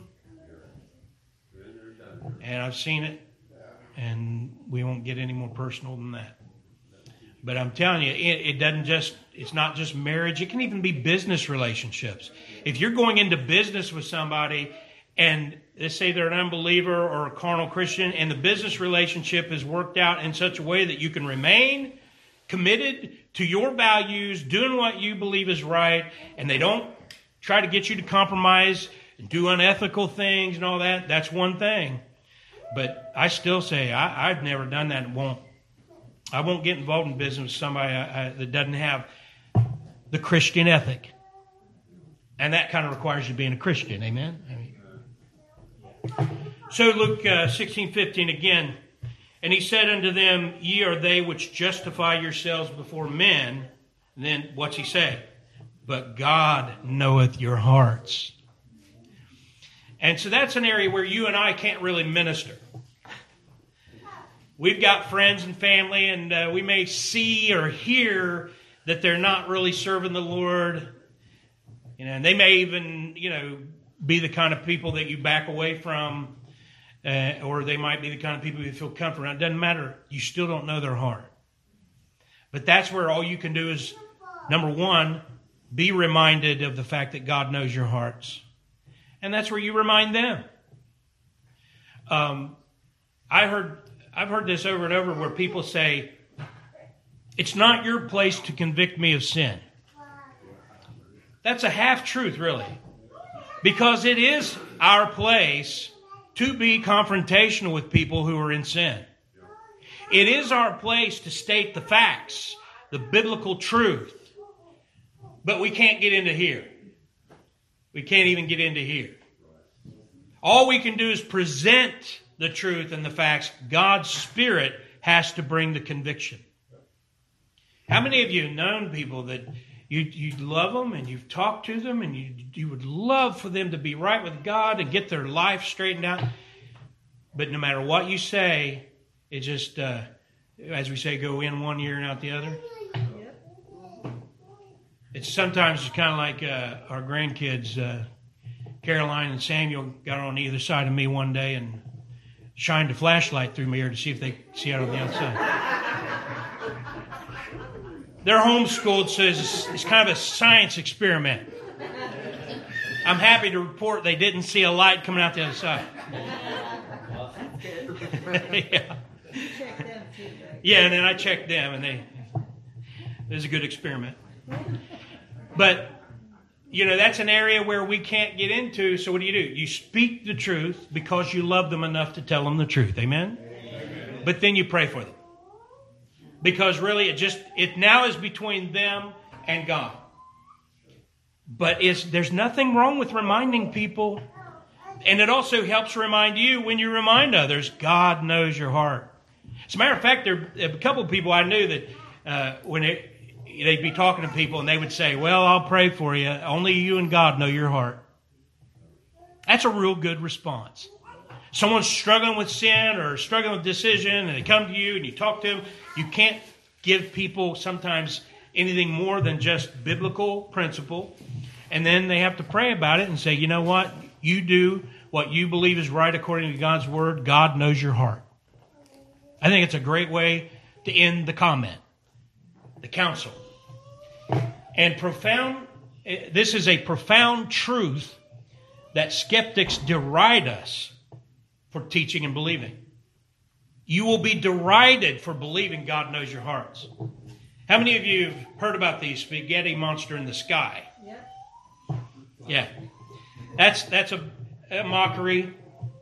and I've seen it, and we won't get any more personal than that. But I'm telling you, it, it doesn't just, it's not just marriage. It can even be business relationships. If you're going into business with somebody and let's say they're an unbeliever or a carnal Christian, and the business relationship is worked out in such a way that you can remain committed to your values, doing what you believe is right, and they don't try to get you to compromise and do unethical things and all that, that's one thing. But I still say I, I've never done that and won't. I won't get involved in business with somebody I, I, that doesn't have the Christian ethic. And that kind of requires you being a Christian, amen? I mean, so Luke uh, sixteen fifteen again, and he said unto them, ye are they which justify yourselves before men. And then what's he say? But God knoweth your hearts. And so that's an area where you and I can't really minister. We've got friends and family, and uh, we may see or hear that they're not really serving the Lord. You know, and they may even, you know, be the kind of people that you back away from, uh, or they might be the kind of people you feel comfort around. It doesn't matter. You still don't know their heart. But that's where all you can do is, number one, be reminded of the fact that God knows your hearts. And that's where you remind them. Um, I heard, I've heard this over and over where people say, it's not your place to convict me of sin. That's a half-truth, really. Because it is our place to be confrontational with people who are in sin. It is our place to state the facts, the biblical truth. But we can't get into here. We can't even get into here. All we can do is present the truth and the facts. God's Spirit has to bring the conviction. How many of you have known people that you you love them and you've talked to them and you you would love for them to be right with God and get their life straightened out, but no matter what you say, it just, uh, as we say, go in one ear and out the other? It's sometimes it's kind of like uh, our grandkids, uh, Caroline and Samuel, got on either side of me one day and shined a flashlight through my ear to see if they could see out on the outside. They're homeschooled, so it's, it's kind of a science experiment. I'm happy to report they didn't see a light coming out the other side. yeah. yeah, and then I checked them, and they it was a good experiment. But, you know, that's an area where we can't get into, so what do you do? You speak the truth because you love them enough to tell them the truth. Amen? Amen. But then you pray for them. Because really, it just, it now is between them and God. But it's, there's nothing wrong with reminding people. And it also helps remind you when you remind others, God knows your heart. As a matter of fact, there are a couple of people I knew that uh, when it, they'd be talking to people and they would say, well, I'll pray for you. Only you and God know your heart. That's a real good response. Someone's struggling with sin or struggling with decision and they come to you and you talk to them. You can't give people sometimes anything more than just biblical principle. And then they have to pray about it and say, you know what? You do what you believe is right according to God's word. God knows your heart. I think it's a great way to end the comment, the counsel. And profound, this is a profound truth that skeptics deride us for teaching and believing. You will be derided for believing God knows your hearts. How many of you have heard about the spaghetti monster in the sky? Yep. Yeah. That's that's a, a mockery.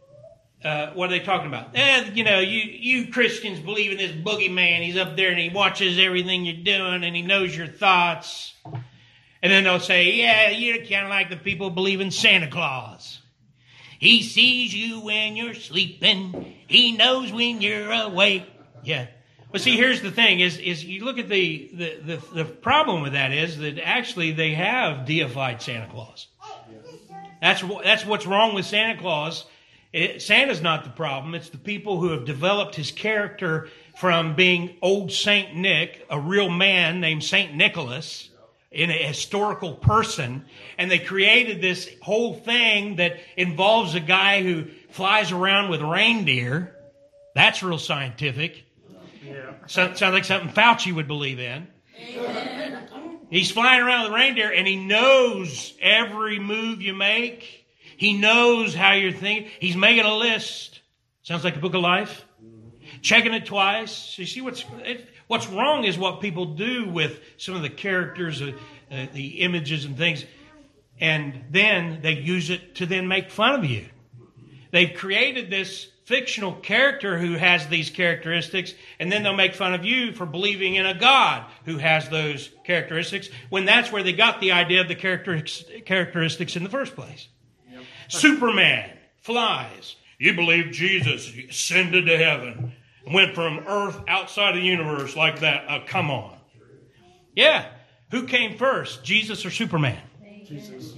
Uh, what are they talking about? Eh, you know, you, you Christians believe in this boogeyman. He's up there and he watches everything you're doing and he knows your thoughts. And then they'll say, yeah, you're kind of like the people who believe in Santa Claus. He sees you when you're sleeping. He knows when you're awake. Yeah. But see, here's the thing, is is you look at the, the, the, the problem with that is that actually they have deified Santa Claus. That's, that's what's wrong with Santa Claus. It, Santa's not the problem. It's the people who have developed his character from being old Saint Nick, a real man named Saint Nicholas, in a historical person, and they created this whole thing that involves a guy who flies around with reindeer. That's real scientific. Yeah. So, sounds like something Fauci would believe in. Amen. He's flying around with reindeer, and he knows every move you make. He knows how you're thinking. He's making a list. Sounds like a book of life. Checking it twice. You see what's it, what's wrong is what people do with some of the characters, uh, uh, the images and things, and then they use it to then make fun of you. They've created this fictional character who has these characteristics, and then they'll make fun of you for believing in a God who has those characteristics, when that's where they got the idea of the characteristics in the first place. Yep. Superman flies. You believe Jesus ascended to heaven, went from earth outside the universe like that. Uh, come on. Yeah. Who came first, Jesus or Superman? Jesus.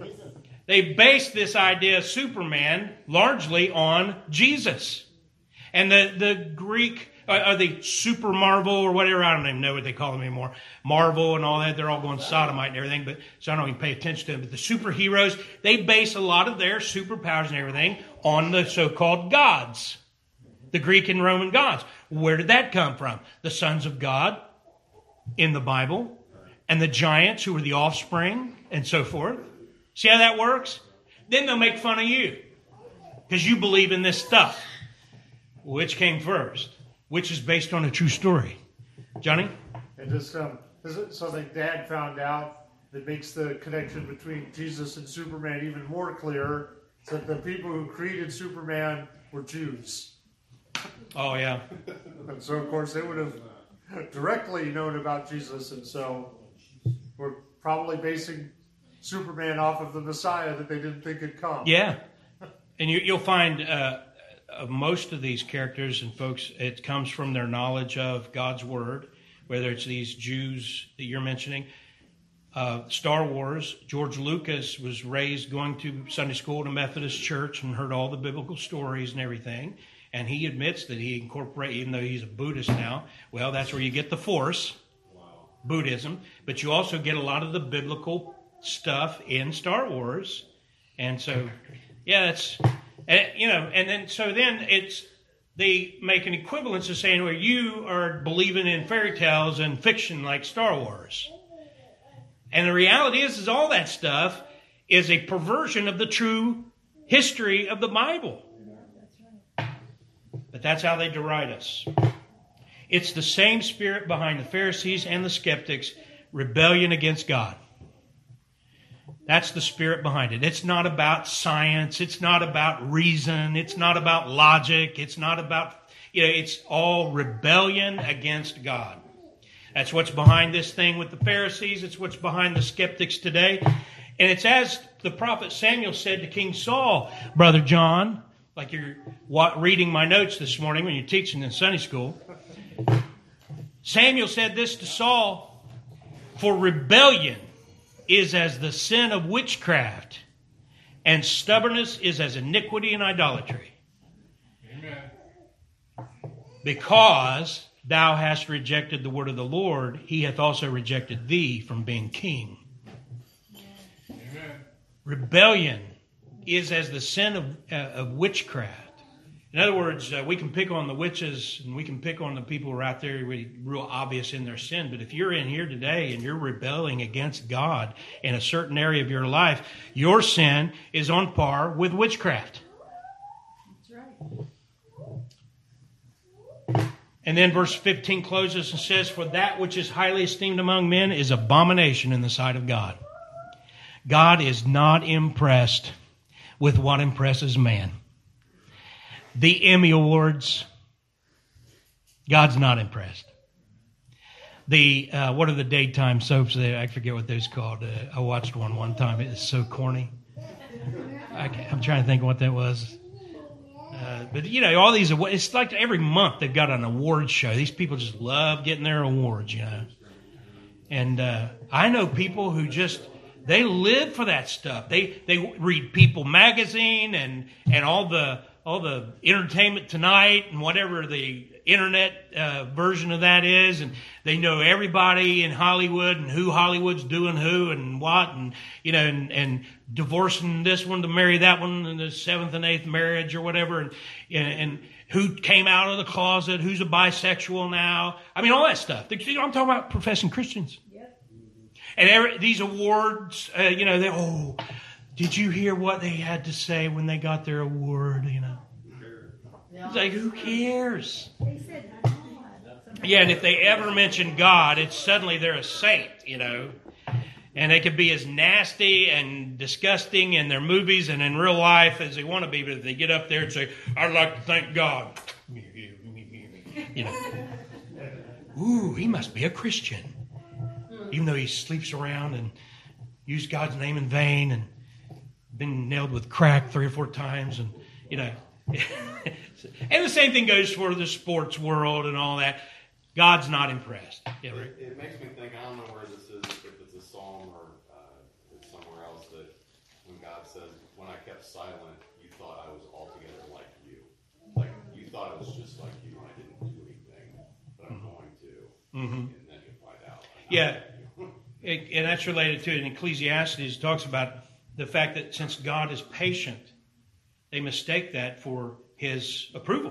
They based this idea of Superman largely on Jesus. And the, the Greek, uh, or the Super Marvel or whatever, I don't even know what they call them anymore. Marvel and all that, they're all going sodomite and everything, but so I don't even pay attention to them. But the superheroes, they base a lot of their superpowers and everything on the so-called gods. The Greek and Roman gods. Where did that come from? The sons of God in the Bible, and the giants who were the offspring, and so forth. See how that works? Then they'll make fun of you because you believe in this stuff. Which came first? Which is based on a true story? Johnny? And just um, something Dad found out that makes the connection between Jesus and Superman even more clear, is that the people who created Superman were Jews. Oh, yeah. And so, of course, they would have directly known about Jesus, and so we're probably basing Superman off of the Messiah that they didn't think had come. Yeah. And you, you'll find uh, of most of these characters and folks, it comes from their knowledge of God's Word, whether it's these Jews that you're mentioning. Uh, Star Wars, George Lucas was raised going to Sunday school at a Methodist church and heard all the biblical stories and everything. And he admits that he incorporated, even though he's a Buddhist now, well, that's where you get the Force, wow. Buddhism. But you also get a lot of the biblical stuff in Star Wars. And so, yeah, that's, you know, and then, so then it's, they make an equivalence of saying, well, you are believing in fairy tales and fiction like Star Wars. And the reality is, is all that stuff is a perversion of the true history of the Bible. But that's how they deride us. It's the same spirit behind the Pharisees and the skeptics, rebellion against God. That's the spirit behind it. It's not about science. It's not about reason. It's not about logic. It's not about, you know, it's all rebellion against God. That's what's behind this thing with the Pharisees. It's what's behind the skeptics today. And it's as the prophet Samuel said to King Saul, Brother John, like you're reading my notes this morning when you're teaching in Sunday school. Samuel said this to Saul, for rebellion is as the sin of witchcraft, and stubbornness is as iniquity and idolatry. Amen. Because thou hast rejected the word of the Lord, he hath also rejected thee from being king. Amen. Rebellion is as the sin of, uh, of witchcraft. In other words, uh, we can pick on the witches and we can pick on the people who are out there really real obvious in their sin. But if you're in here today and you're rebelling against God in a certain area of your life, your sin is on par with witchcraft. That's right. And then verse fifteen closes and says, for that which is highly esteemed among men is abomination in the sight of God. God is not impressed with what impresses man. The Emmy Awards, God's not impressed. The, uh, what are the daytime soaps? I forget what those called. Uh, I watched one one time. It is so corny. I, I'm trying to think what that was. Uh, but, you know, all these, it's like every month they've got an award show. These people just love getting their awards, you know. And uh, I know people who just, they live for that stuff. They they read People magazine and, and all the all the Entertainment Tonight and whatever the internet uh, version of that is, and they know everybody in Hollywood and who Hollywood's doing who and what, and you know, and, and divorcing this one to marry that one in the seventh and eighth marriage or whatever, and, and and who came out of the closet, who's a bisexual now. I mean, all that stuff. I'm talking about professing Christians. Yep. And every, these awards, uh, you know, they oh. Did you hear what they had to say when they got their award, you know? It's like, who cares? They said God. Yeah, and if they ever mention God, it's suddenly they're a saint, you know? And they could be as nasty and disgusting in their movies and in real life as they want to be, but if they get up there and say, I'd like to thank God. You know? Ooh, he must be a Christian. Even though he sleeps around and used God's name in vain and been nailed with crack three or four times, and you know, and the same thing goes for the sports world and all that. God's not impressed. Yeah, right? it, it makes me think. I don't know where this is, if it's a psalm or uh, it's somewhere else. That when God says, "When I kept silent, you thought I was altogether like you. Like you thought it was just like you, and I didn't do anything, but I'm going to." Mm-hmm. And then you find out. Yeah, it, and that's related to it. In Ecclesiastes, it talks about the fact that since God is patient, they mistake that for his approval.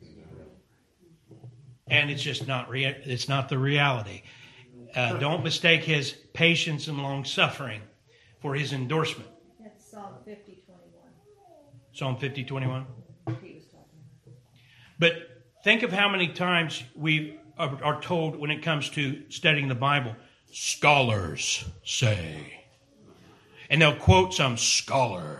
And it's just not rea- it's not the reality. Uh, don't mistake his patience and long suffering for his endorsement. That's Psalm fifty twenty-one. Psalm fifty twenty-one. He was talking about. But think of how many times we are, are told when it comes to studying the Bible, scholars say. And they'll quote some scholar.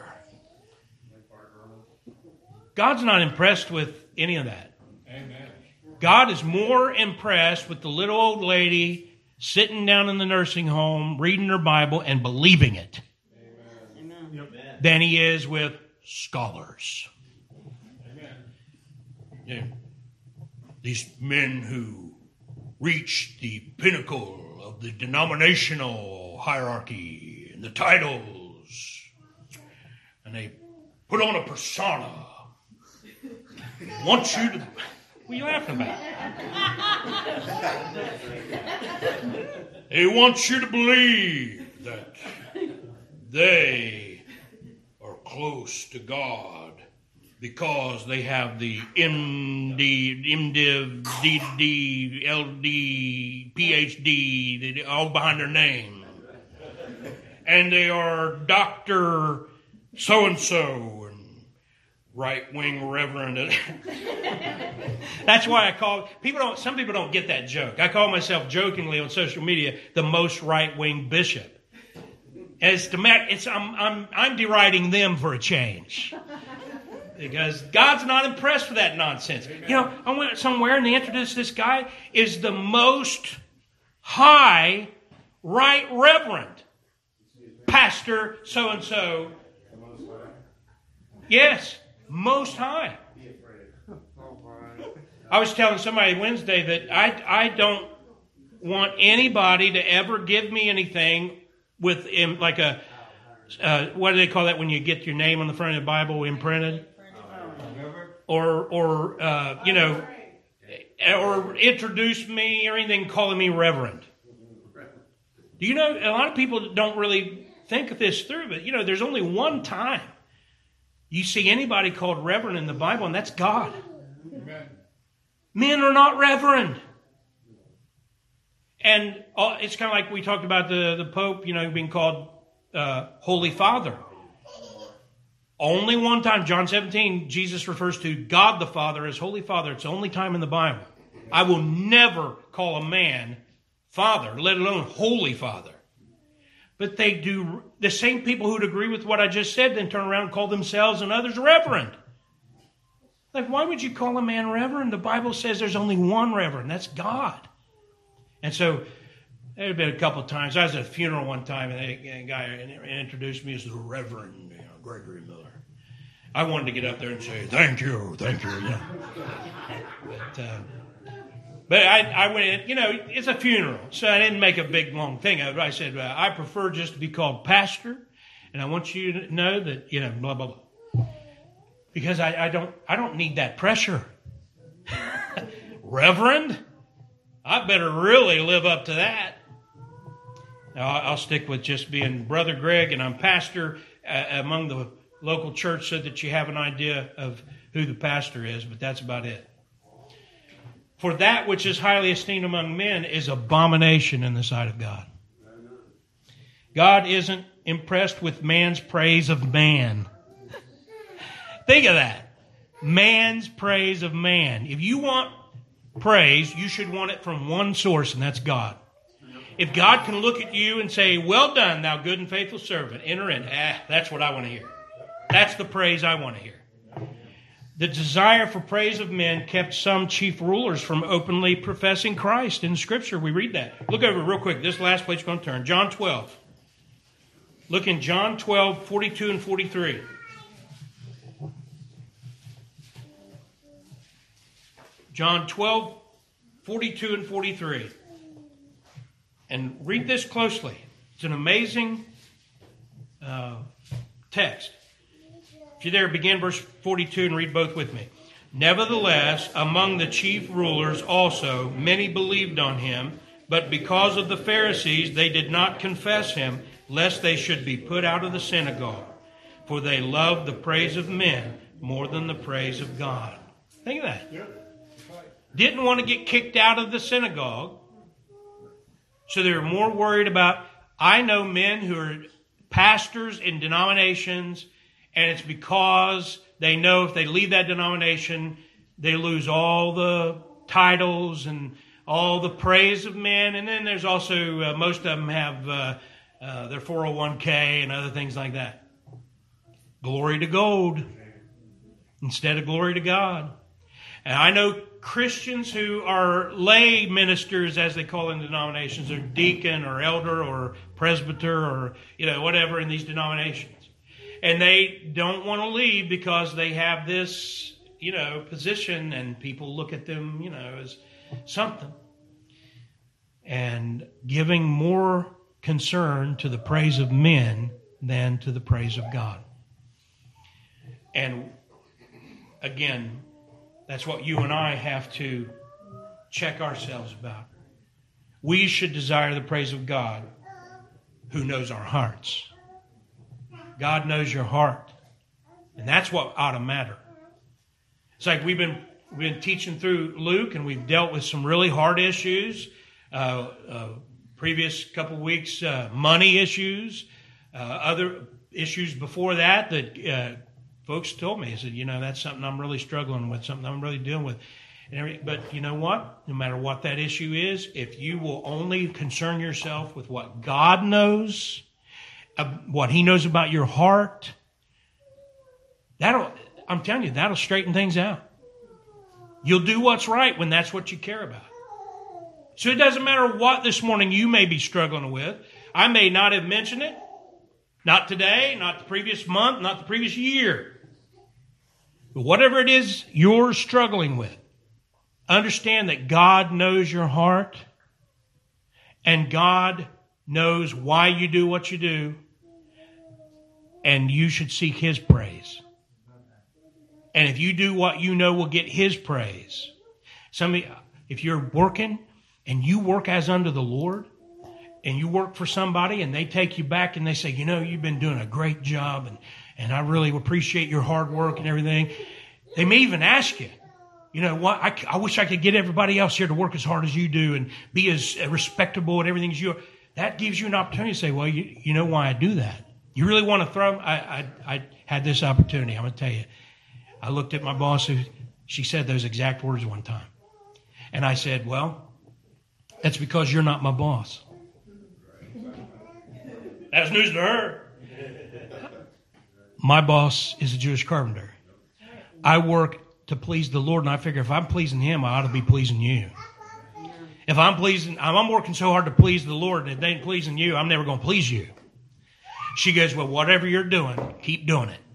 God's not impressed with any of that. Amen. God is more impressed with the little old lady sitting down in the nursing home, reading her Bible and believing it, Amen. than he is with scholars. Amen. Yeah. These men who reach the pinnacle of the denominational hierarchy and the titles, and they put on a persona. Want you to... What are you laughing about? They want you to believe that they are close to God because they have the M D, MDiv, D D, L D, P H D, all behind their name. and they are Doctor So-and-so and right-wing reverend. That's why I call, people don't, some people don't get that joke. I call myself jokingly on social media the most right-wing bishop. As to it's, I'm, I'm, I'm deriding them for a change. Because God's not impressed with that nonsense. You know, I went somewhere and they introduced this guy is the most high right reverend. Pastor so-and-so. Yes, most high. I was telling somebody Wednesday that I, I don't want anybody to ever give me anything with him, like a, uh, what do they call that when you get your name on the front of the Bible imprinted? Or, or uh, you know, or introduce me or anything calling me reverend. Do you know, a lot of people don't really think of this through, but, you know, there's only one time you see anybody called reverend in the Bible, and that's God. Amen. Men are not reverend. And uh, it's kind of like we talked about the, the Pope, you know, being called uh, Holy Father. Only one time, John seventeen, Jesus refers to God the Father as Holy Father. It's the only time in the Bible. I will never call a man Father, let alone Holy Father. But they do, the same people who'd agree with what I just said then turn around and call themselves and others Reverend. Like, why would you call a man Reverend? The Bible says there's only one Reverend. That's God. And so there had been a couple of times. I was at a funeral one time, and a guy introduced me as the Reverend, you know, Gregory Miller. I wanted to get up there and say, thank you, thank you. Yeah. But, uh, but I, I went in, you know, it's a funeral, so I didn't make a big, long thing of it. I said, uh, I prefer just to be called pastor, and I want you to know that, you know, blah, blah, blah. Because I, I don't I don't need that pressure. Reverend? I better really live up to that. Now, I'll stick with just being Brother Greg, and I'm pastor uh, among the local church so that you have an idea of who the pastor is, but that's about it. For that which is highly esteemed among men is abomination in the sight of God. God isn't impressed with man's praise of man. Think of that. Man's praise of man. If you want praise, you should want it from one source, and that's God. If God can look at you and say, well done, thou good and faithful servant, enter in. Ah, that's what I want to hear. That's the praise I want to hear. The desire for praise of men kept some chief rulers from openly professing Christ. In Scripture, we read that. Look over real quick. This last place we're going to turn. John twelve. Look in John twelve, forty-two and forty-three. John twelve, forty-two and forty-three. And read this closely. It's an amazing uh, text. If you're there, begin verse forty-two and read both with me. Nevertheless, among the chief rulers also, many believed on him, but because of the Pharisees, they did not confess him, lest they should be put out of the synagogue. For they loved the praise of men more than the praise of God. Think of that. Didn't want to get kicked out of the synagogue. So they were more worried about, I know men who are pastors in denominations, and it's because they know if they leave that denomination, they lose all the titles and all the praise of men. And then there's also, uh, most of them have uh, uh, their four oh one k and other things like that. Glory to gold instead of glory to God. And I know Christians who are lay ministers, as they call in denominations, or deacon or elder or presbyter or, you know, whatever in these denominations. And they don't want to leave because they have this, you know, position, and people look at them, you know, as something. And giving more concern to the praise of men than to the praise of God. And again, that's what you and I have to check ourselves about. We should desire the praise of God, who knows our hearts. God knows your heart. And that's what ought to matter. It's like we've been we've been teaching through Luke, and we've dealt with some really hard issues. Uh, uh, previous couple weeks, uh, money issues. Uh, other issues before that that uh, folks told me, I said, you know, that's something I'm really struggling with, something I'm really dealing with. And every, but you know what? No matter what that issue is, if you will only concern yourself with what God knows, uh, what He knows about your heart, that'll, I'm telling you, that'll straighten things out. You'll do what's right when that's what you care about. So it doesn't matter what this morning you may be struggling with. I may not have mentioned it. Not today, not the previous month, not the previous year. But whatever it is you're struggling with, understand that God knows your heart, and God knows why you do what you do, and you should seek His praise. And if you do what you know will get His praise. Some, if you're working and you work as unto the Lord, and you work for somebody and they take you back and they say, you know, you've been doing a great job and, and I really appreciate your hard work and everything. They may even ask you, you know, what, I, I wish I could get everybody else here to work as hard as you do and be as respectable and everything as you are. That gives you an opportunity to say, well, you, you know why I do that. You really want to throw them? I, I, I had this opportunity. I'm going to tell you. I looked at my boss who, she said those exact words one time. And I said, well, that's because you're not my boss. That's news to her. My boss is a Jewish carpenter. I work to please the Lord, and I figure if I'm pleasing Him, I ought to be pleasing you. If I'm pleasing, I'm working so hard to please the Lord, and if they ain't pleasing you, I'm never going to please you. She goes, well, whatever you're doing, keep doing it.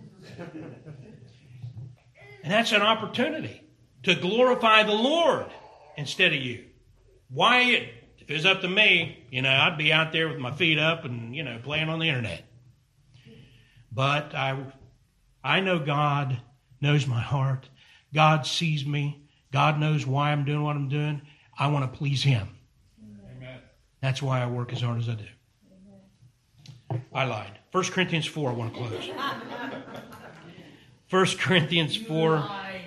And that's an opportunity to glorify the Lord instead of you. Why? If it was up to me, you know, I'd be out there with my feet up and, you know, playing on the internet. But I, I know God knows my heart. God sees me. God knows why I'm doing what I'm doing. I want to please Him. Amen. That's why I work as hard as I do. Amen. I lied. First Corinthians four, I want to close. First Corinthians four.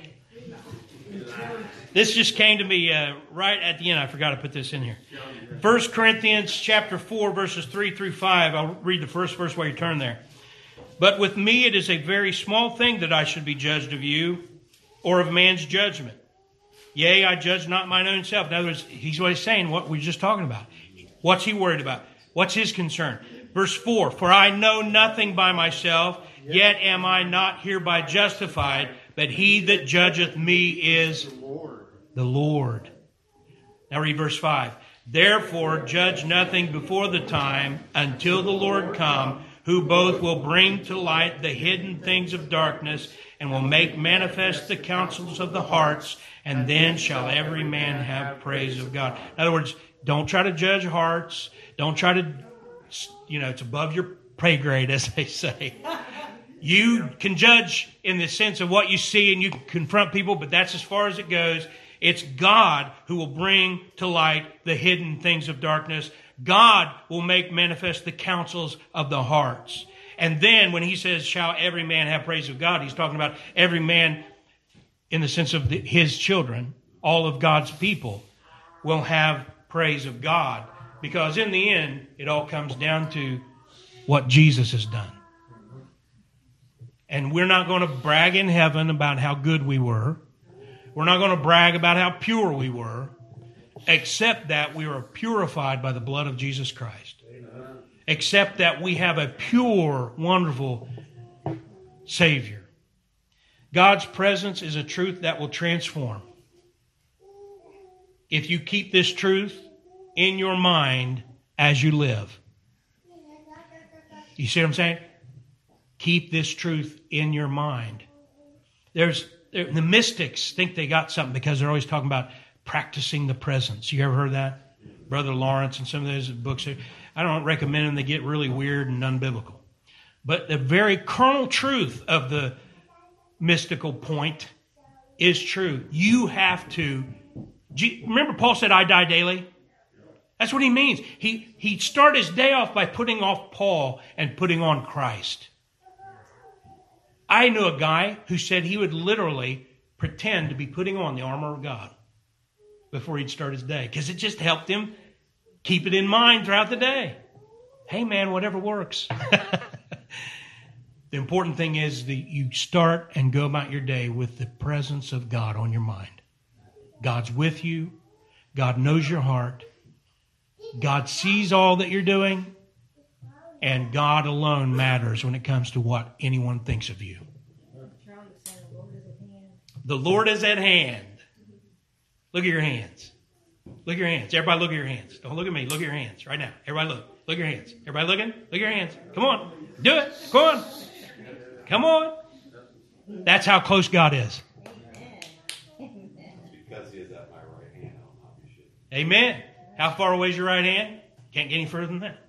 This just came to me uh, right at the end. I forgot to put this in here. First Corinthians chapter four, verses three through five. I'll read the first verse while you turn there. But with me it is a very small thing that I should be judged of you, or of man's judgment. Yea, I judge not mine own self. In other words, he's what he's saying, what we're just talking about. What's he worried about? What's his concern? Verse four, for I know nothing by myself, yet am I not hereby justified, but he that judgeth me is the Lord. Now read verse five. Therefore judge nothing before the time until the Lord come, who both will bring to light the hidden things of darkness and will make manifest the counsels of the hearts, and then shall every man have praise of God. In other words, don't try to judge hearts. Don't try to, you know, it's above your pay grade, as they say. You can judge in the sense of what you see and you can confront people, but that's as far as it goes. It's God who will bring to light the hidden things of darkness. God will make manifest the counsels of the hearts. And then when he says, shall every man have praise of God, he's talking about every man in the sense of the, his children, all of God's people will have praise of God. Because in the end, it all comes down to what Jesus has done. And we're not going to brag in heaven about how good we were. We're not going to brag about how pure we were, except that we are purified by the blood of Jesus Christ. Amen. Except that we have a pure, wonderful Savior. God's presence is a truth that will transform. If you keep this truth in your mind as you live. You see what I'm saying? Keep this truth in your mind. There's the mystics think they got something because they're always talking about practicing the presence. You ever heard that? Brother Lawrence and some of those books. I don't recommend them. They get really weird and unbiblical. But the very kernel truth of the mystical point is true. You have to. Remember Paul said, I die daily? That's what he means. He, he started his day off by putting off Paul and putting on Christ. I knew a guy who said he would literally pretend to be putting on the armor of God before he'd start his day, because it just helped him keep it in mind throughout the day. Hey, man, whatever works. The important thing is that you start and go about your day with the presence of God on your mind. God's with you. God knows your heart. God sees all that you're doing. And God alone matters when it comes to what anyone thinks of you. The Lord is at hand. Look at your hands. Look at your hands. Everybody look at your hands. Don't look at me. Look at your hands right now. Everybody look. Look at your hands. Everybody looking? Look at your hands. Come on. Do it. Come on. Come on. That's how close God is. Because he is at my right hand, I'll not be shaken. Amen. How far away is your right hand? Can't get any further than that.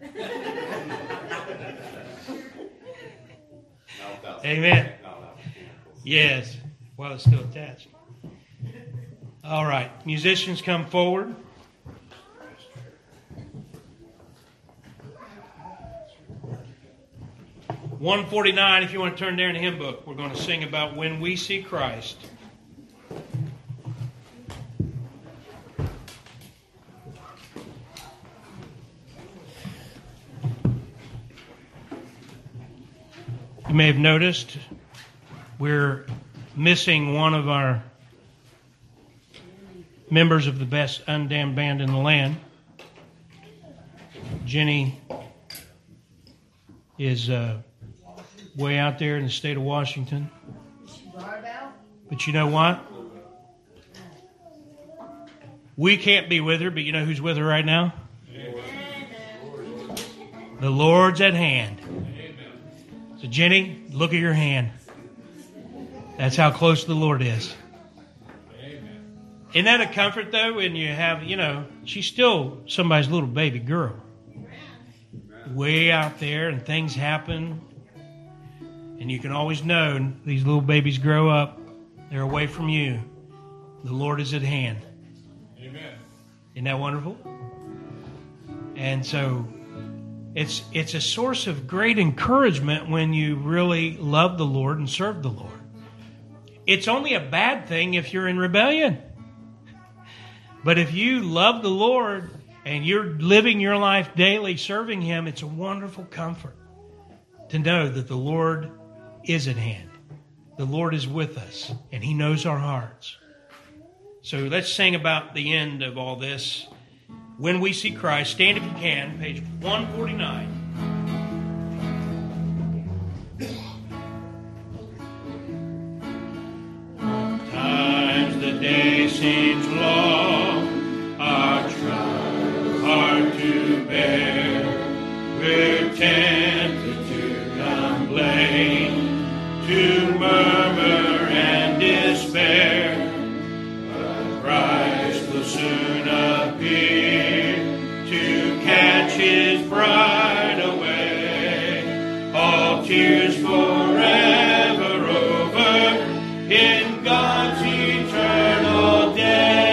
Not without Amen. not without mechanicals. Yes. While it's still attached. All right. Musicians, come forward. one forty-nine, if you want to turn there in the hymn book, we're going to sing about When We See Christ. You may have noticed we're missing one of our members of the best undammed band in the land. Jenny is uh, way out there in the state of Washington. But you know what? We can't be with her, but you know who's with her right now? The Lord's at hand. So Jenny, look at your hand. That's how close the Lord is. Isn't that a comfort, though, when you have, you know, she's still somebody's little baby girl. Way out there, and things happen. And you can always know these little babies grow up. They're away from you. The Lord is at hand. Amen. Isn't that wonderful? And so it's it's a source of great encouragement when you really love the Lord and serve the Lord. It's only a bad thing if you're in rebellion. But if you love the Lord and you're living your life daily serving Him, it's a wonderful comfort to know that the Lord is at hand. The Lord is with us, and He knows our hearts. So let's sing about the end of all this. When We See Christ, stand if you can, page one forty-nine. Times the day seems long, our trials hard to bear. We're tempted to complain, to murmur and despair. But Christ will soon appear to catch His bride away. All tears forever over in God's eternal day.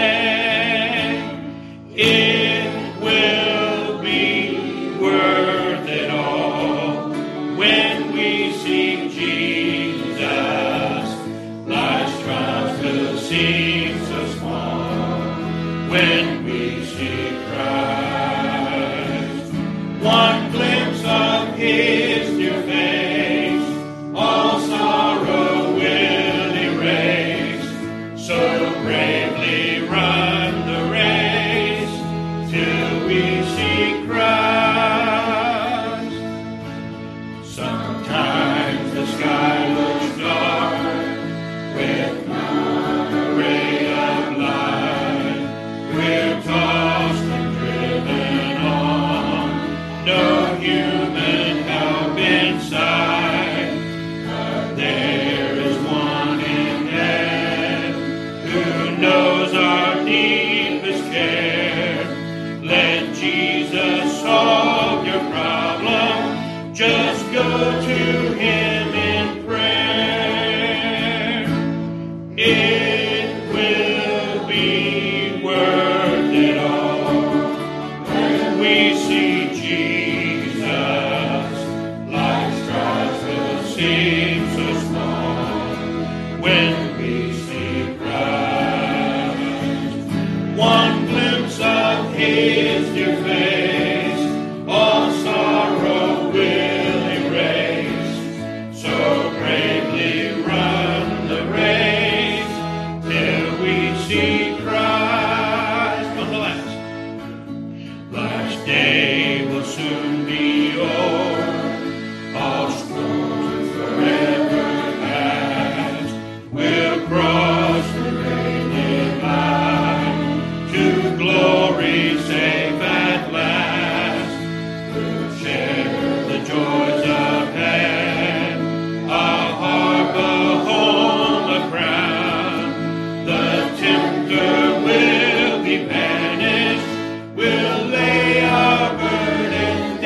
It will be worth it all when we see Jesus. Life's trials will seem so small when we see Christ. One glimpse of His dear face, all sorrow will erase. So bravely run the race till we see Christ. Sometimes the sky looks dark with not a ray of light. We're tossed and driven on, no human help in sight. But there is one in heaven who knows our deepest care. Let Jesus solve your problem. Just go to Him in prayer. It will be worth it all when we see Jesus. Life's trials will seem so small when we see Christ. One glimpse of His dear face, all sorrow share the joys of heaven, a harp, a home, a crown. The tempter will be banished, we'll lay our burden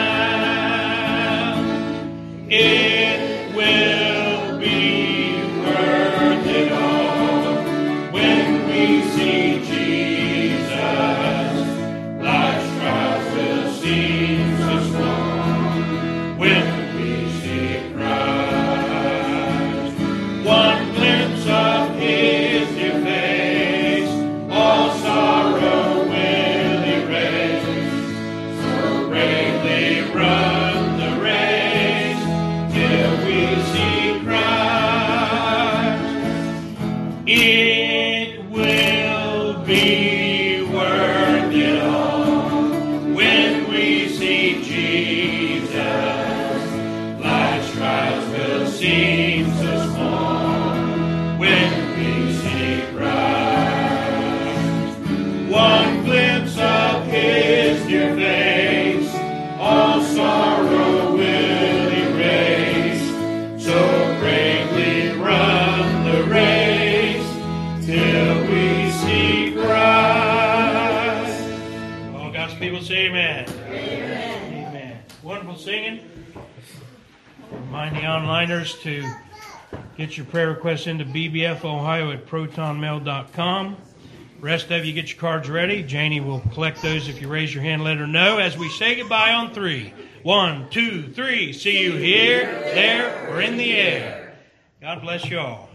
down. It will be worth it all when we see Jesus. Life's trials will seem so small when we see Christ. One glimpse of His dear face, all sorrow will erase. So bravely run the race till we see Christ. It will be worth it all when we see Jesus. Life's trials will seem so small when we see Christ. One glimpse of His dear face, all sorrow will erase. So bravely run the race till we see Christ. All God's people say amen. Amen. Amen. Wonderful singing. Remind the onliners to get your prayer requests into B B F Ohio at proton mail dot com. Rest of you get your cards ready. Janie will collect those if you raise your hand. Let her know as we say goodbye on three. One, two, three. See you here, there, or in the air. God bless you all.